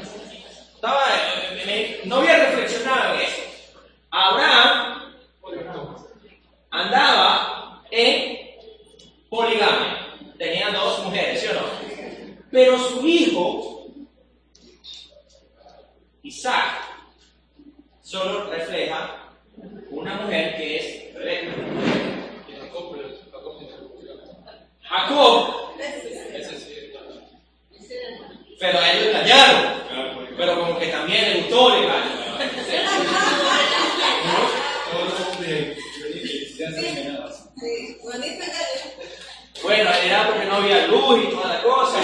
No había reflexionado en eso. Abraham andaba en poligamia. Tenía 2 mujeres, ¿sí o no? Pero su hijo, Isaac, solo refleja una mujer que es Rebeca. Jacob, pero a él lo engañaron, pero como que también le gustó el engaño. Bueno, era porque no había luz y toda la cosa.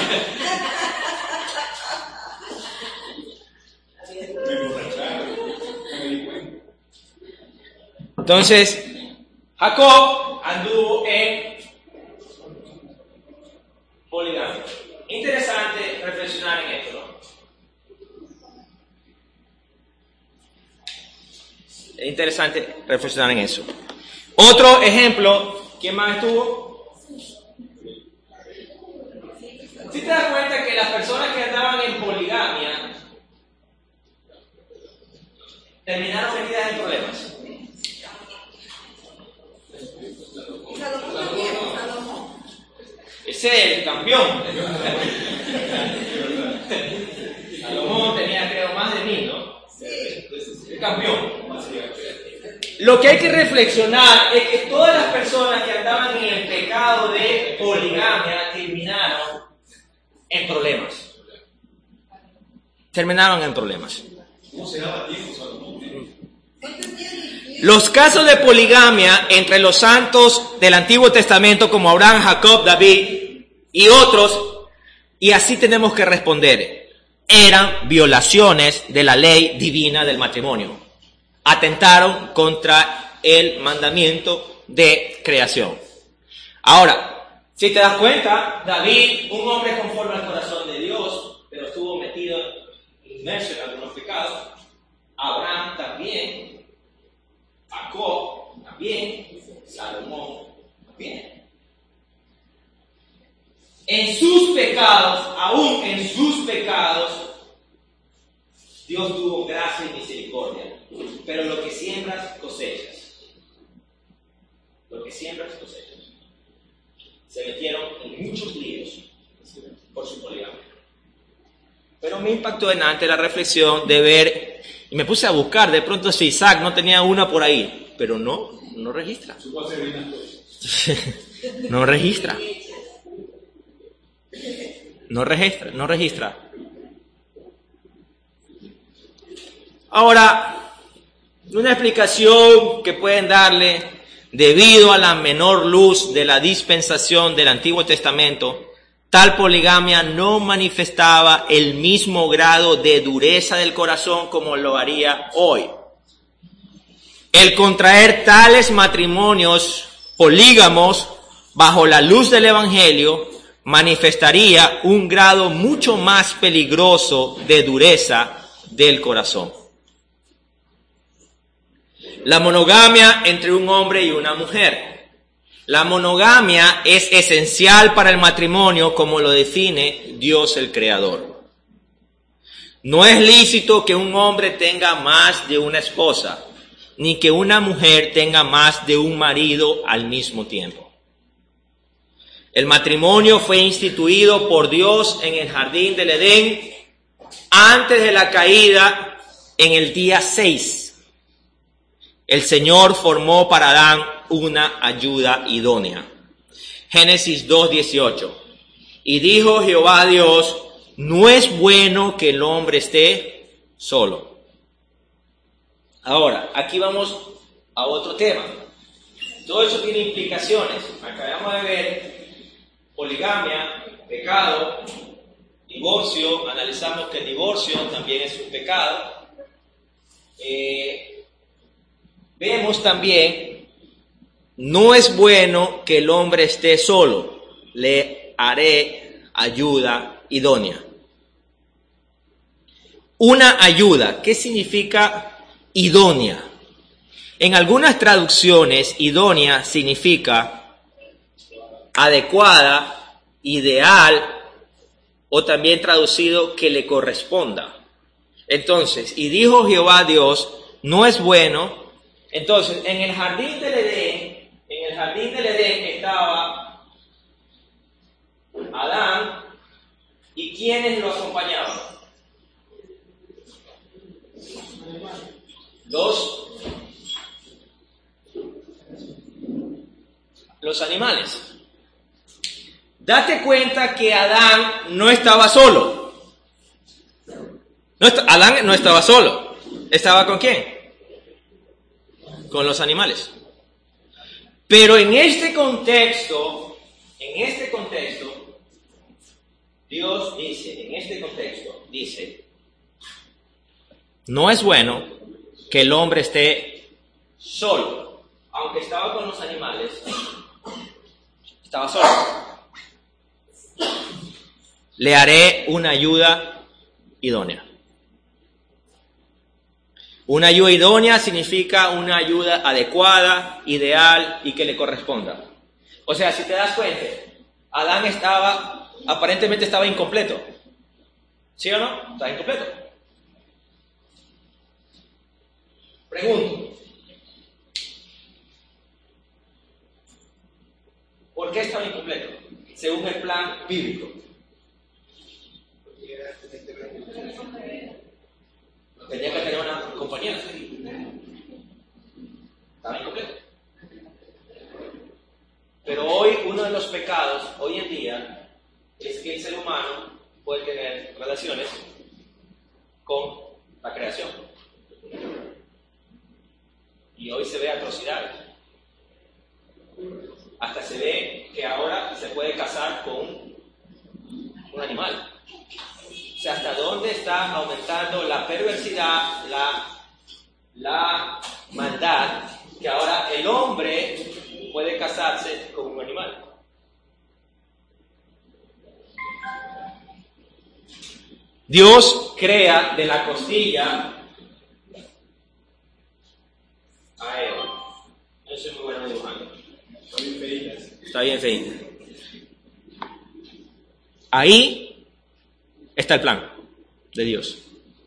Entonces, Jacob anduvo en poligamia. Interesante reflexionar en esto, ¿no? Es interesante reflexionar en eso. Otro ejemplo, ¿quién más estuvo? ¿Sí te das cuenta que las personas que andaban en poligamia terminaron metidas en problemas? Ese es el campeón. Salomón tenía, creo, más de 1000, ¿no? El campeón. Lo que hay que reflexionar es que todas las personas que andaban en el pecado de poligamia terminaron en problemas. Terminaron en problemas. ¿Cómo se daba tiempo, Salomón? Los casos de poligamia entre los santos del Antiguo Testamento como Abraham, Jacob, David y otros, y así tenemos que responder, eran violaciones de la ley divina del matrimonio. Atentaron contra el mandamiento de creación. Ahora, si te das cuenta, David, un hombre conforme al corazón de Dios, pero estuvo metido, inmerso en algunos pecados. Abraham también, Jacob también, Salomón también. En sus pecados, aún en sus pecados, Dios tuvo gracia y misericordia. Pero lo que siembras, cosechas. Lo que siembras, cosechas. Se metieron en muchos líos por su poligamia. Pero me impactó en antes la reflexión de ver, y me puse a buscar, de pronto si Isaac no tenía una por ahí, pero no registra. No registra. No registra. Ahora, una explicación que pueden darle, debido a la menor luz de la dispensación del Antiguo Testamento, tal poligamia no manifestaba el mismo grado de dureza del corazón como lo haría hoy. El contraer tales matrimonios polígamos bajo la luz del Evangelio manifestaría un grado mucho más peligroso de dureza del corazón. La monogamia entre un hombre y una mujer. La monogamia es esencial para el matrimonio como lo define Dios el Creador. No es lícito que un hombre tenga más de una esposa, ni que una mujer tenga más de un marido al mismo tiempo. El matrimonio fue instituido por Dios en el jardín del Edén antes de la caída en el día 6. El Señor formó para Adán una ayuda idónea. Génesis 2:18. Y dijo Jehová Dios, no es bueno que el hombre esté solo. Ahora, aquí vamos a otro tema. Todo eso tiene implicaciones. Acabamos de ver poligamia, pecado, divorcio. Analizamos que el divorcio también es un pecado. Vemos también, no es bueno que el hombre esté solo. Le haré ayuda idónea. Una ayuda, ¿qué significa idónea? En algunas traducciones, idónea significa adecuada, ideal, o también traducido que le corresponda. Entonces, y dijo Jehová Dios, no es bueno. Entonces, en el jardín del Edén estaba Adán, ¿y quiénes lo acompañaban? Los animales. Date cuenta que Adán no estaba solo. Adán no estaba solo. ¿Estaba con quién? Con los animales. Pero en este contexto, Dios dice, no es bueno que el hombre esté solo. Aunque estaba con los animales, estaba solo. Le haré una ayuda idónea. Una ayuda idónea significa una ayuda adecuada, ideal y que le corresponda. O sea, si te das cuenta, Adán aparentemente estaba incompleto. ¿Sí o no? Estaba incompleto. Pregunto, ¿por qué estaba incompleto? Según el plan bíblico. Tenía que tener una compañera. Estaba incompleto. Pero hoy, uno de los pecados, hoy en día, es que el ser humano puede tener relaciones con la creación. Y hoy se ve atrocidades. Hasta se ve que ahora se puede casar con un animal. O sea, hasta dónde está aumentando la perversidad, la maldad, que ahora el hombre puede casarse con un animal. Dios crea de la costilla a Eva. Yo soy muy bueno dibujando. Está bien feita. Ahí está el plan de Dios.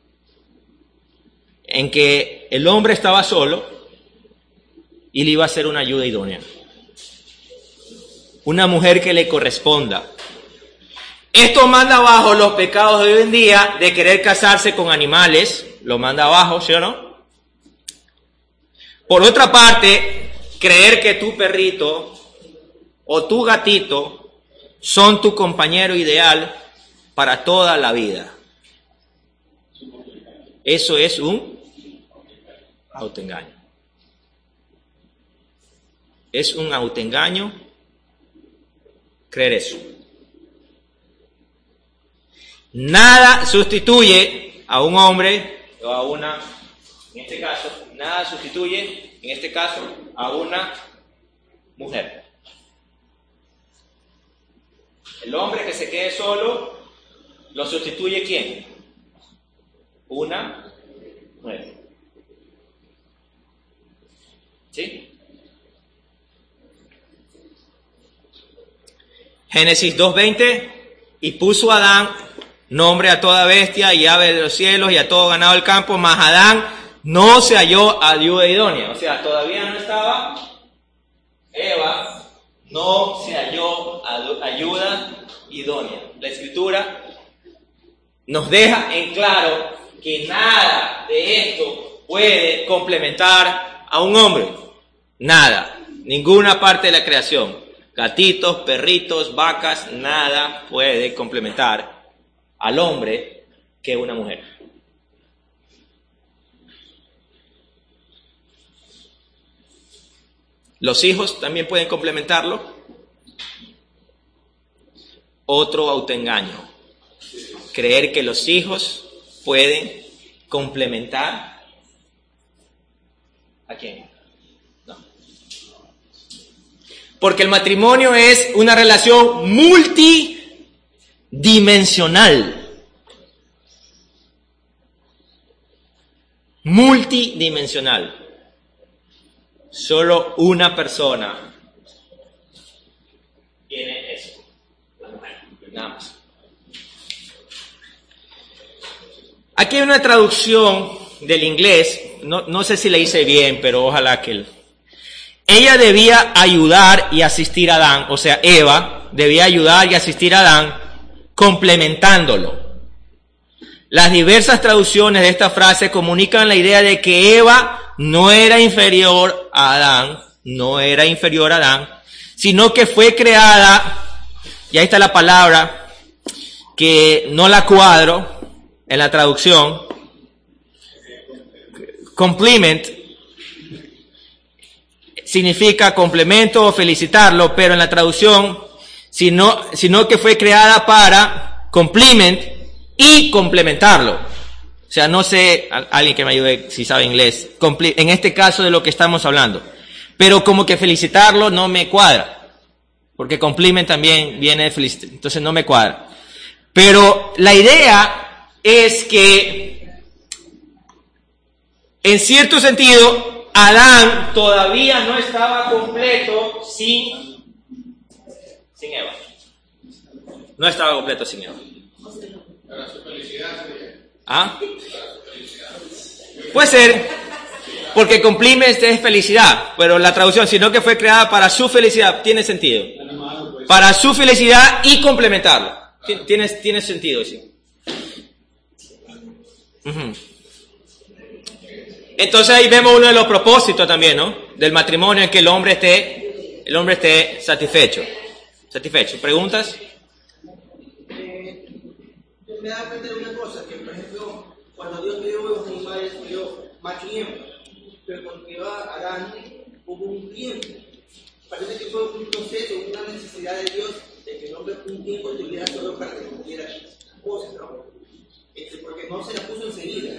En que el hombre estaba solo y le iba a hacer una ayuda idónea. Una mujer que le corresponda. Esto manda abajo los pecados de hoy en día de querer casarse con animales. Lo manda abajo, ¿sí o no? Por otra parte, creer que tu perrito o tu gatito son tu compañero ideal para toda la vida. Eso es un autoengaño. Es un autoengaño creer eso. Nada sustituye a un hombre o a una, en este caso, nada sustituye, en este caso, a una mujer. El hombre que se quede solo, ¿lo sustituye quién? Una mujer. ¿Sí? Génesis 2:20, y puso Adán nombre a toda bestia y ave de los cielos y a todo ganado del campo, mas Adán no se halló ayuda idónea. O sea, todavía no estaba Eva, no se halló ayuda idónea. La Escritura nos deja en claro que nada de esto puede complementar a un hombre. Nada. Ninguna parte de la creación. Gatitos, perritos, vacas, nada puede complementar al hombre que una mujer. Los hijos también pueden complementarlo. Otro autoengaño. Creer que los hijos pueden complementar ¿a quién? No. Porque el matrimonio es una relación multidimensional. Multidimensional. Solo una persona tiene eso, la mujer, nada más. Aquí hay una traducción del inglés, no sé si la hice bien, pero ojalá que... Ella debía ayudar y asistir a Adán, o sea, Eva debía ayudar y asistir a Adán, complementándolo. Las diversas traducciones de esta frase comunican la idea de que Eva no era inferior a Adán, sino que fue creada, y ahí está la palabra, que no la cuadro en la traducción, complement, significa complemento o felicitarlo, pero en la traducción, sino que fue creada para complement y complementarlo. O sea, no sé, alguien que me ayude si sabe inglés, en este caso de lo que estamos hablando. Pero como que felicitarlo no me cuadra, porque compliment también viene de felicitar, entonces no me cuadra. Pero la idea es que, en cierto sentido, Adán todavía no estaba completo sin Eva. No estaba completo sin Eva. Para su felicidad. ¿Ah? Puede ser, porque compliment es felicidad, pero la traducción, sino que fue creada para su felicidad, tiene sentido. Para su felicidad y complementarlo. Tiene sentido, sí. Uh-huh. Entonces ahí vemos uno de los propósitos también, ¿no? Del matrimonio, en que el hombre esté satisfecho. ¿Preguntas? Me da cuenta de una cosa, que por ejemplo, cuando Dios creó un padre, creó macho y hembra, pero cuando creó a Adán, hubo un tiempo. Parece que fue un proceso, una necesidad de Dios, de que el hombre un tiempo tuviera solo para que cumpliera cosas, ¿no? Porque no se la puso enseguida.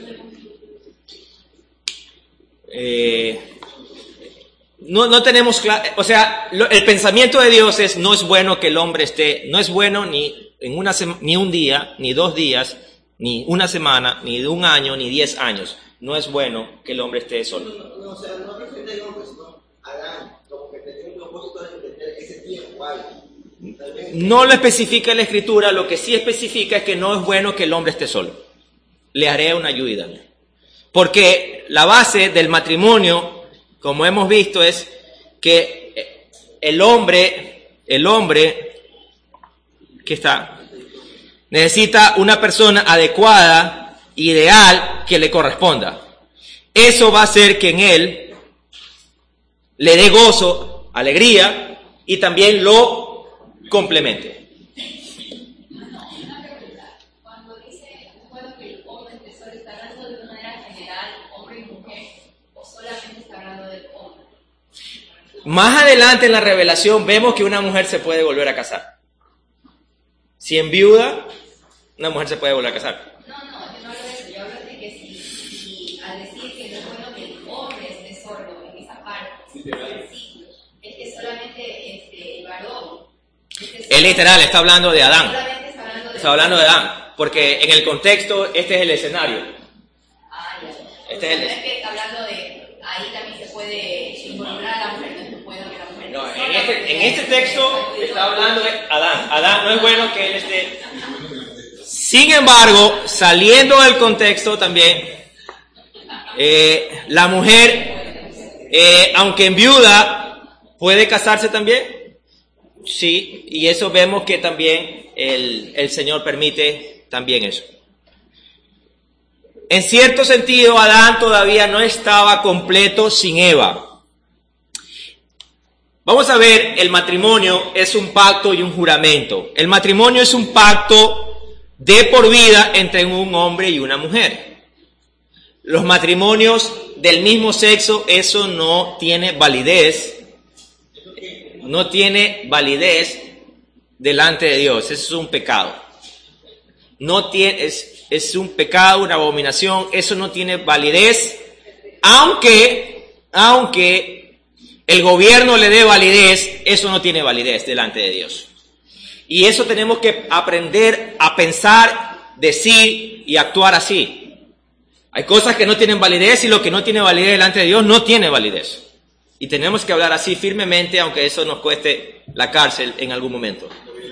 No tenemos claro, o sea, el pensamiento de Dios es, no es bueno que el hombre esté, no es bueno ni un día, ni 2 días, ni una semana, ni de un año, ni 10 años. No es bueno que el hombre esté solo. No, o sea, no refiere al hombre, sino a Adán, como que tiene un propósito de entender ese tiempo, algo. No lo especifica la Escritura, lo que sí especifica es que no es bueno que el hombre esté solo. Le haré una ayuda. Porque la base del matrimonio, como hemos visto, es que el hombre que necesita una persona adecuada, ideal, que le corresponda. Eso va a hacer que en él le dé gozo, alegría, y también lo complemente. Cuando dice, bueno, que el hombre esté solo, ¿está hablando de una manera general, hombre y mujer, o solamente está hablando del hombre? Más adelante en la revelación vemos que una mujer se puede volver a casar. Si enviuda, una mujer se puede volver a casar. No, yo no hablo de eso. Yo hablo de que si al decir que no es bueno que el hombre esté solo en esa parte, sí, es que solamente el varón. Es literal, está hablando de Adán. Solamente Está hablando de Adán, porque en el contexto este es el escenario. Ah, ya. Este es el... No es que está hablando de ahí también se puede involucrar a la mujer, no es bueno que la mujer... No, en este texto está hablando de Adán. Adán no es bueno que él esté... Sin embargo, saliendo del contexto también, la mujer, aunque enviuda, puede casarse también. Sí, y eso vemos que también el Señor permite también eso. En cierto sentido, Adán todavía no estaba completo sin Eva. Vamos a ver, el matrimonio es un pacto y un juramento. El matrimonio es un pacto de por vida entre un hombre y una mujer. Los matrimonios del mismo sexo, eso no tiene validez. No tiene validez delante de Dios. Eso es un pecado. No tiene, es un pecado, una abominación. Eso no tiene validez. Aunque el gobierno le dé validez, eso no tiene validez delante de Dios. Y eso tenemos que aprender a pensar, decir y actuar así. Hay cosas que no tienen validez y lo que no tiene validez delante de Dios no tiene validez. Y tenemos que hablar así firmemente, aunque eso nos cueste la cárcel en algún momento.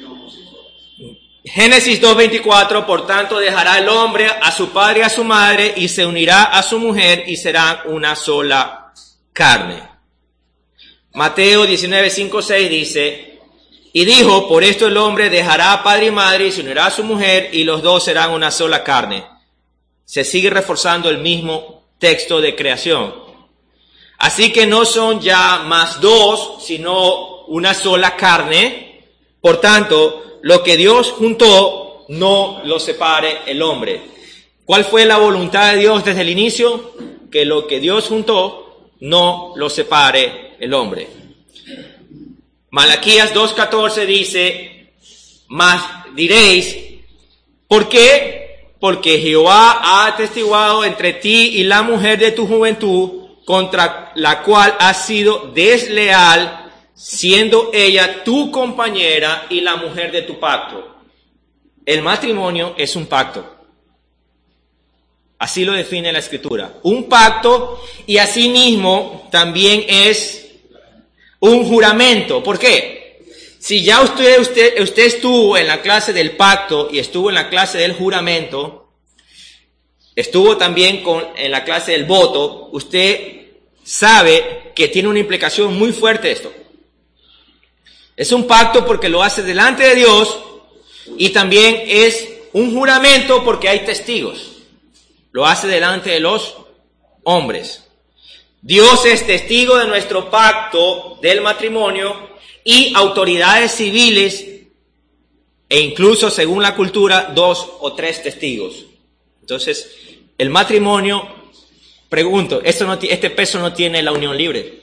Génesis 2:24, por tanto dejará el hombre a su padre y a su madre y se unirá a su mujer y serán una sola carne. Mateo 19:5-6 dice... Y dijo, por esto el hombre dejará a padre y madre y se unirá a su mujer y los dos serán una sola carne. Se sigue reforzando el mismo texto de creación. Así que no son ya más dos, sino una sola carne. Por tanto, lo que Dios juntó, no lo separe el hombre. ¿Cuál fue la voluntad de Dios desde el inicio? Que lo que Dios juntó, no lo separe el hombre. Malaquías 2:14 dice, mas diréis, ¿por qué? Porque Jehová ha atestiguado entre ti y la mujer de tu juventud, contra la cual has sido desleal, siendo ella tu compañera y la mujer de tu pacto. El matrimonio es un pacto. Así lo define la Escritura. Un pacto y asimismo también es un juramento. ¿Por qué? Si ya usted estuvo en la clase del pacto y estuvo en la clase del juramento, estuvo también en la clase del voto, usted sabe que tiene una implicación muy fuerte esto. Es un pacto porque lo hace delante de Dios y también es un juramento porque hay testigos. Lo hace delante de los hombres. Dios es testigo de nuestro pacto del matrimonio y autoridades civiles e incluso según la cultura 2 o 3 testigos. Entonces, el matrimonio, pregunto, este peso no tiene la unión libre.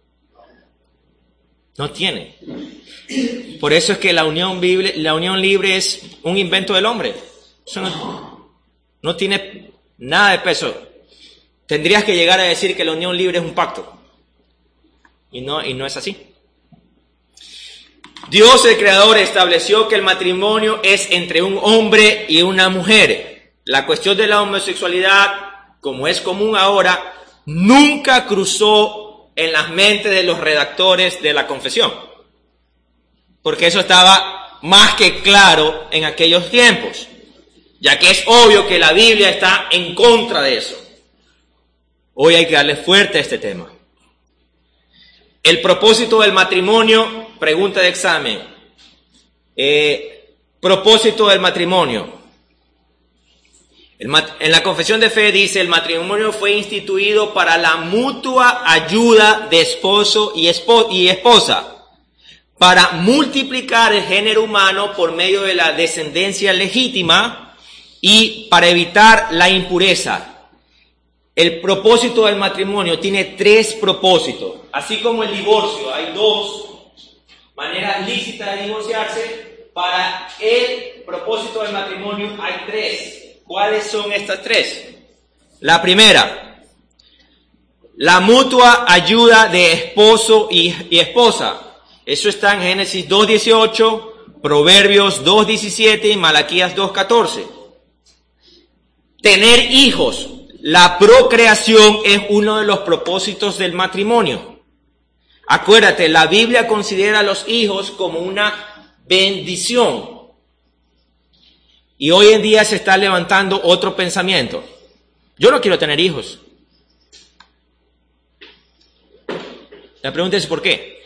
No tiene. Por eso es que la unión libre es un invento del hombre. Eso no tiene nada de peso. Tendrías que llegar a decir que la unión libre es un pacto. Y no es así. Dios, el Creador, estableció que el matrimonio es entre un hombre y una mujer. La cuestión de la homosexualidad, como es común ahora, nunca cruzó en las mentes de los redactores de la confesión. Porque eso estaba más que claro en aquellos tiempos. Ya que es obvio que la Biblia está en contra de eso. Hoy hay que darle fuerte a este tema. El propósito del matrimonio, pregunta de examen. Propósito del matrimonio. En la confesión de fe dice, el matrimonio fue instituido para la mutua ayuda de esposo y esposa, para multiplicar el género humano por medio de la descendencia legítima y para evitar la impureza. El propósito del matrimonio tiene 3 propósitos. Así como el divorcio, hay 2 maneras lícitas de divorciarse. Para el propósito del matrimonio hay 3. ¿Cuáles son estas 3? La primera, la mutua ayuda de esposo y esposa. Eso está en Génesis 2:18, Proverbios 2:17 y Malaquías 2:14. Tener hijos. la procreación es uno de los propósitos del matrimonio. Acuérdate, la Biblia considera a los hijos como una bendición. Y hoy en día se está levantando otro pensamiento. Yo no quiero tener hijos. La pregunta es ¿por qué?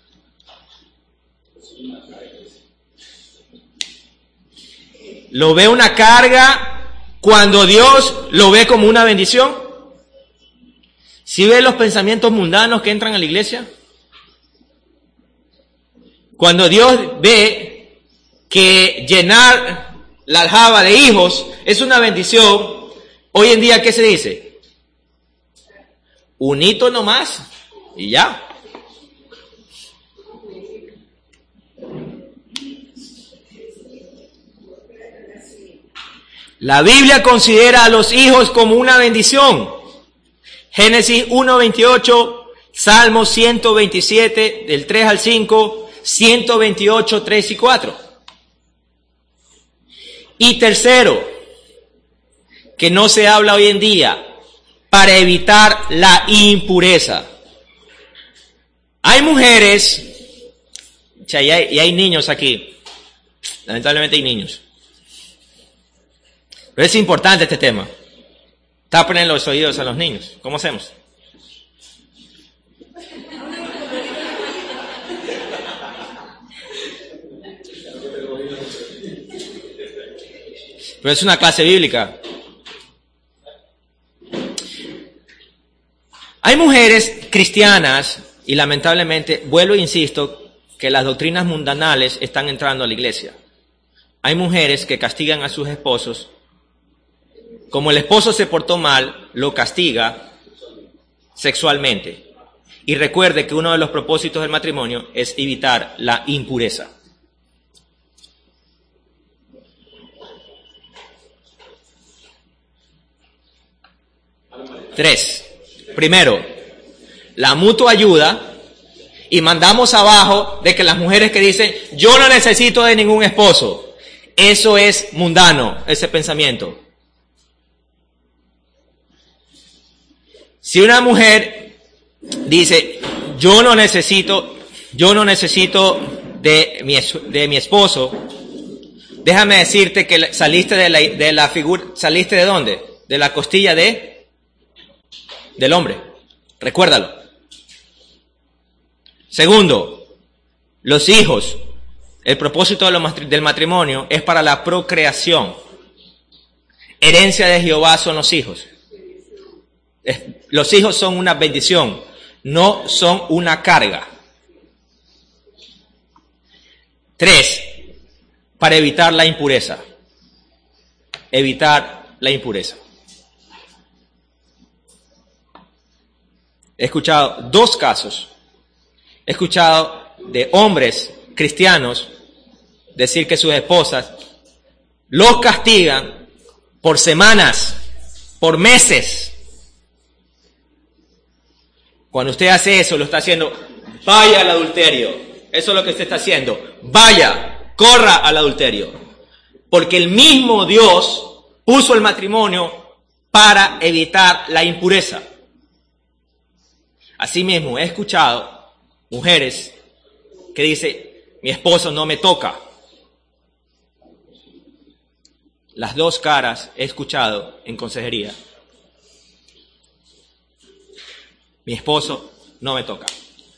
¿Lo ve una carga cuando Dios lo ve como una bendición? ¿Sí ve los pensamientos mundanos que entran a la iglesia? Cuando Dios ve que llenar la aljaba de hijos es una bendición, hoy en día, ¿qué se dice? Un hito nomás y ya. La Biblia considera a los hijos como una bendición. Génesis 1:28, Salmo 127, del 3 al 5, 128, 3 y 4. Y tercero, que no se habla hoy en día, para evitar la impureza. Hay mujeres, y hay niños aquí, lamentablemente hay niños. Pero es importante este tema. Tapen los oídos a los niños. ¿Cómo hacemos? Pero es una clase bíblica. Hay mujeres cristianas, y lamentablemente, vuelvo e insisto, que las doctrinas mundanales están entrando a la iglesia. Hay mujeres que castigan a sus esposos. Como el esposo se portó mal, lo castiga sexualmente. Y recuerde que uno de los propósitos del matrimonio es evitar la impureza. Tres. Primero, la mutua ayuda. Y mandamos abajo de que las mujeres que dicen, yo no necesito de ningún esposo. Eso es mundano, ese pensamiento. Si una mujer dice, yo no necesito de mi esposo, déjame decirte que saliste de la figura, ¿saliste de dónde? De la costilla del hombre. Recuérdalo. Segundo, los hijos. El propósito del matrimonio es para la procreación. Herencia de Jehová son los hijos. Los hijos son una bendición, no son una carga. 3. Para evitar la impureza. Evitar la impureza. He escuchado 2 casos. He escuchado de hombres cristianos decir que sus esposas los castigan por semanas, por meses. Cuando usted hace eso, lo está haciendo, vaya al adulterio. Eso es lo que usted está haciendo. Vaya, corra al adulterio. Porque el mismo Dios puso el matrimonio para evitar la impureza. Asimismo, he escuchado mujeres que dicen, mi esposo no me toca. Las 2 caras he escuchado en consejería. Mi esposo no me toca.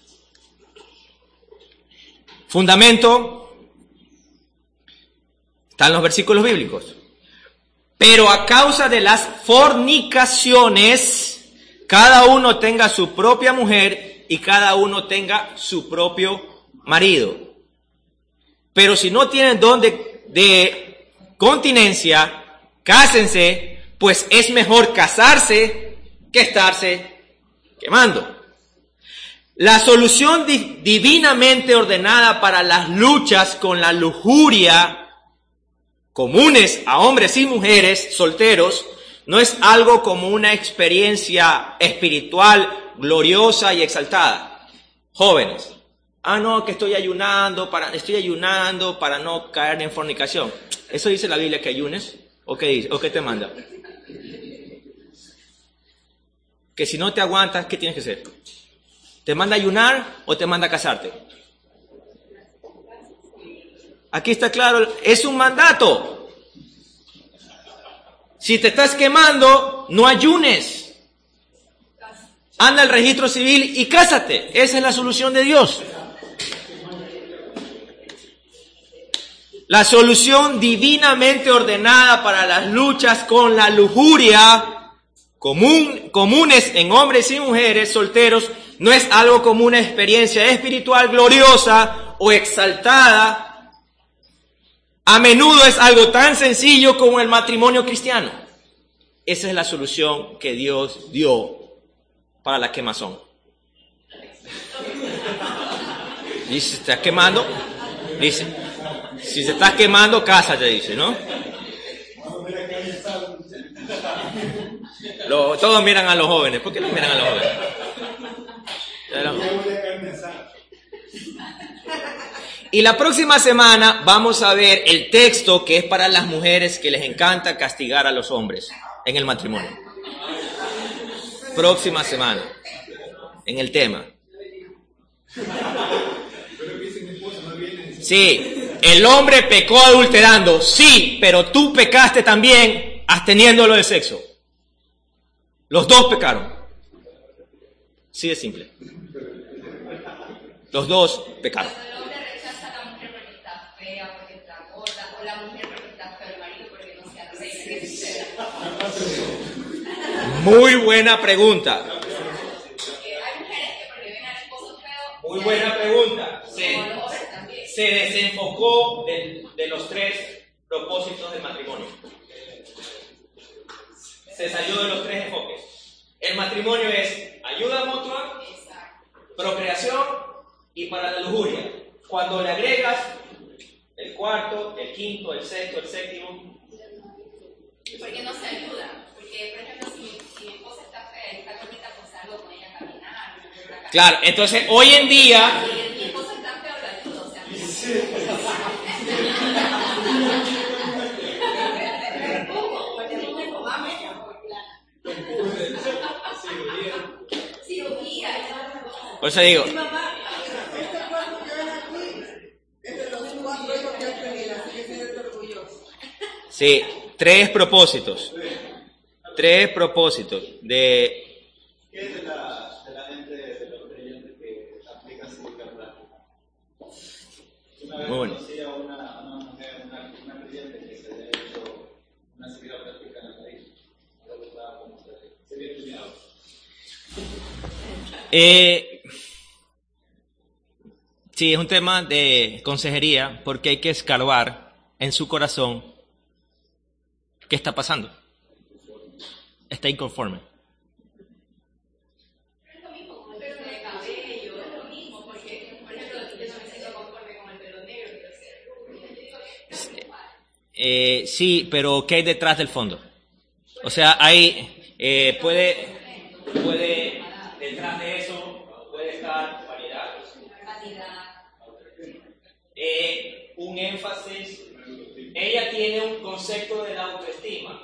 Fundamento está en los versículos bíblicos. Pero a causa de las fornicaciones, cada uno tenga su propia mujer y cada uno tenga su propio marido. Pero si no tienen don de continencia, cásense, pues es mejor casarse que estarse quemando. La solución divinamente ordenada para las luchas con la lujuria comunes a hombres y mujeres solteros no es algo como una experiencia espiritual gloriosa y exaltada. Jóvenes, no, que estoy ayunando para no caer en fornicación. ¿Eso dice la Biblia que ayunes? ¿O qué dice? ¿O qué te manda? que si no te aguantas, ¿qué tienes que hacer? ¿Te manda a ayunar o te manda a casarte? Aquí está claro, es un mandato. Si te estás quemando, no ayunes. Anda al registro civil y cásate. Esa es la solución de Dios. La solución divinamente ordenada para las luchas con la lujuria comunes en hombres y mujeres solteros no es algo como una experiencia espiritual gloriosa o exaltada. A menudo es algo tan sencillo como el matrimonio cristiano. Esa es la solución que Dios dio para la quemazón. Dice, ¿se está quemando? Dice, si se está quemando, cásate, dice, ¿no? Todos miran a los jóvenes. ¿Por qué no miran a los jóvenes? Y la próxima semana vamos a ver el texto que es para las mujeres que les encanta castigar a los hombres en el matrimonio. Próxima semana, en el tema. Sí, el hombre pecó adulterando, sí, pero tú pecaste también absteniéndolo de sexo. Los dos pecaron. Sí, es simple. Los dos pecaron. Cuando el hombre rechaza a la mujer porque está fea, porque está gorda, o la mujer porque está feo, el marido porque no se arregla, ¿qué sucede? Muy buena pregunta. Hay mujeres que porque ven al esposo feo. Muy buena pregunta. Como los hombres también. Se desenfocó de los 3 propósitos del matrimonio. Se salió de los 3 enfoques. El matrimonio es ayuda mutua, procreación y para la lujuria. Cuando le agregas el cuarto, el quinto, el sexto, el séptimo. ¿Por qué no se ayuda? Porque, por ejemplo, si mi esposa está fea y está bonita, pues salgo con ella a caminar. Claro, entonces hoy en día. Si mi esposa está fea, lo ayudo. O sea, por eso digo. Mi mamá, este cuarto que ven aquí es de los 4 hijos que han tenido, así que siéntete orgulloso. Sí, 3 propósitos. 3 propósitos de. ¿Qué es de la gente, de los creyentes que aplican cirugía plástica? Una vez Muy bueno. conocí a una mujer, una creyente que se había hecho una cirugía plástica en la nariz. No le gustaba cómo se había iluminado. Sí, es un tema de consejería porque hay que escarbar en su corazón qué está pasando. Está inconforme. es lo mismo con el pelo de cabello, es lo mismo, porque, por ejemplo, yo no me siento conforme con el pelo negro, quiero ser rubio. Yo digo que es igual. Sí, pero ¿qué hay detrás del fondo? O sea, hay, puede, detrás de eso puede estar variedad. Un énfasis. Ella tiene un concepto de la autoestima.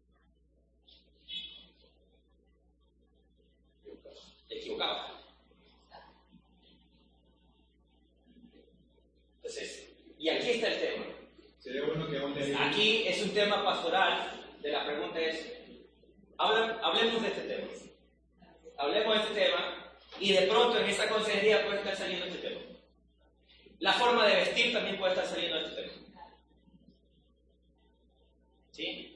Equivocado. Entonces, y aquí está el tema. Sería bueno que Aquí es un tema pastoral. De la pregunta es, hablemos de este tema. Hablemos de este tema y de pronto en esta consejería puede estar saliendo este tema. La forma de vestir también puede estar saliendo de este tema. ¿Sí?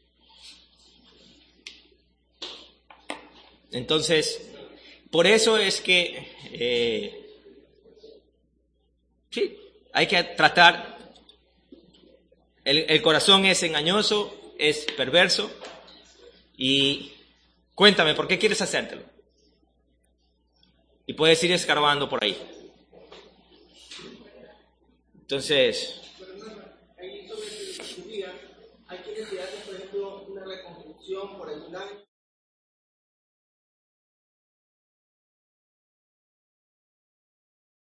Entonces, por eso es que sí, hay que tratar. El corazón es engañoso, es perverso. Y cuéntame, ¿por qué quieres hacértelo? Y puedes ir escarbando por ahí. Entonces, ahí sobre cirugía, hay quienes se hacen, por ejemplo, una reconstrucción por algún año.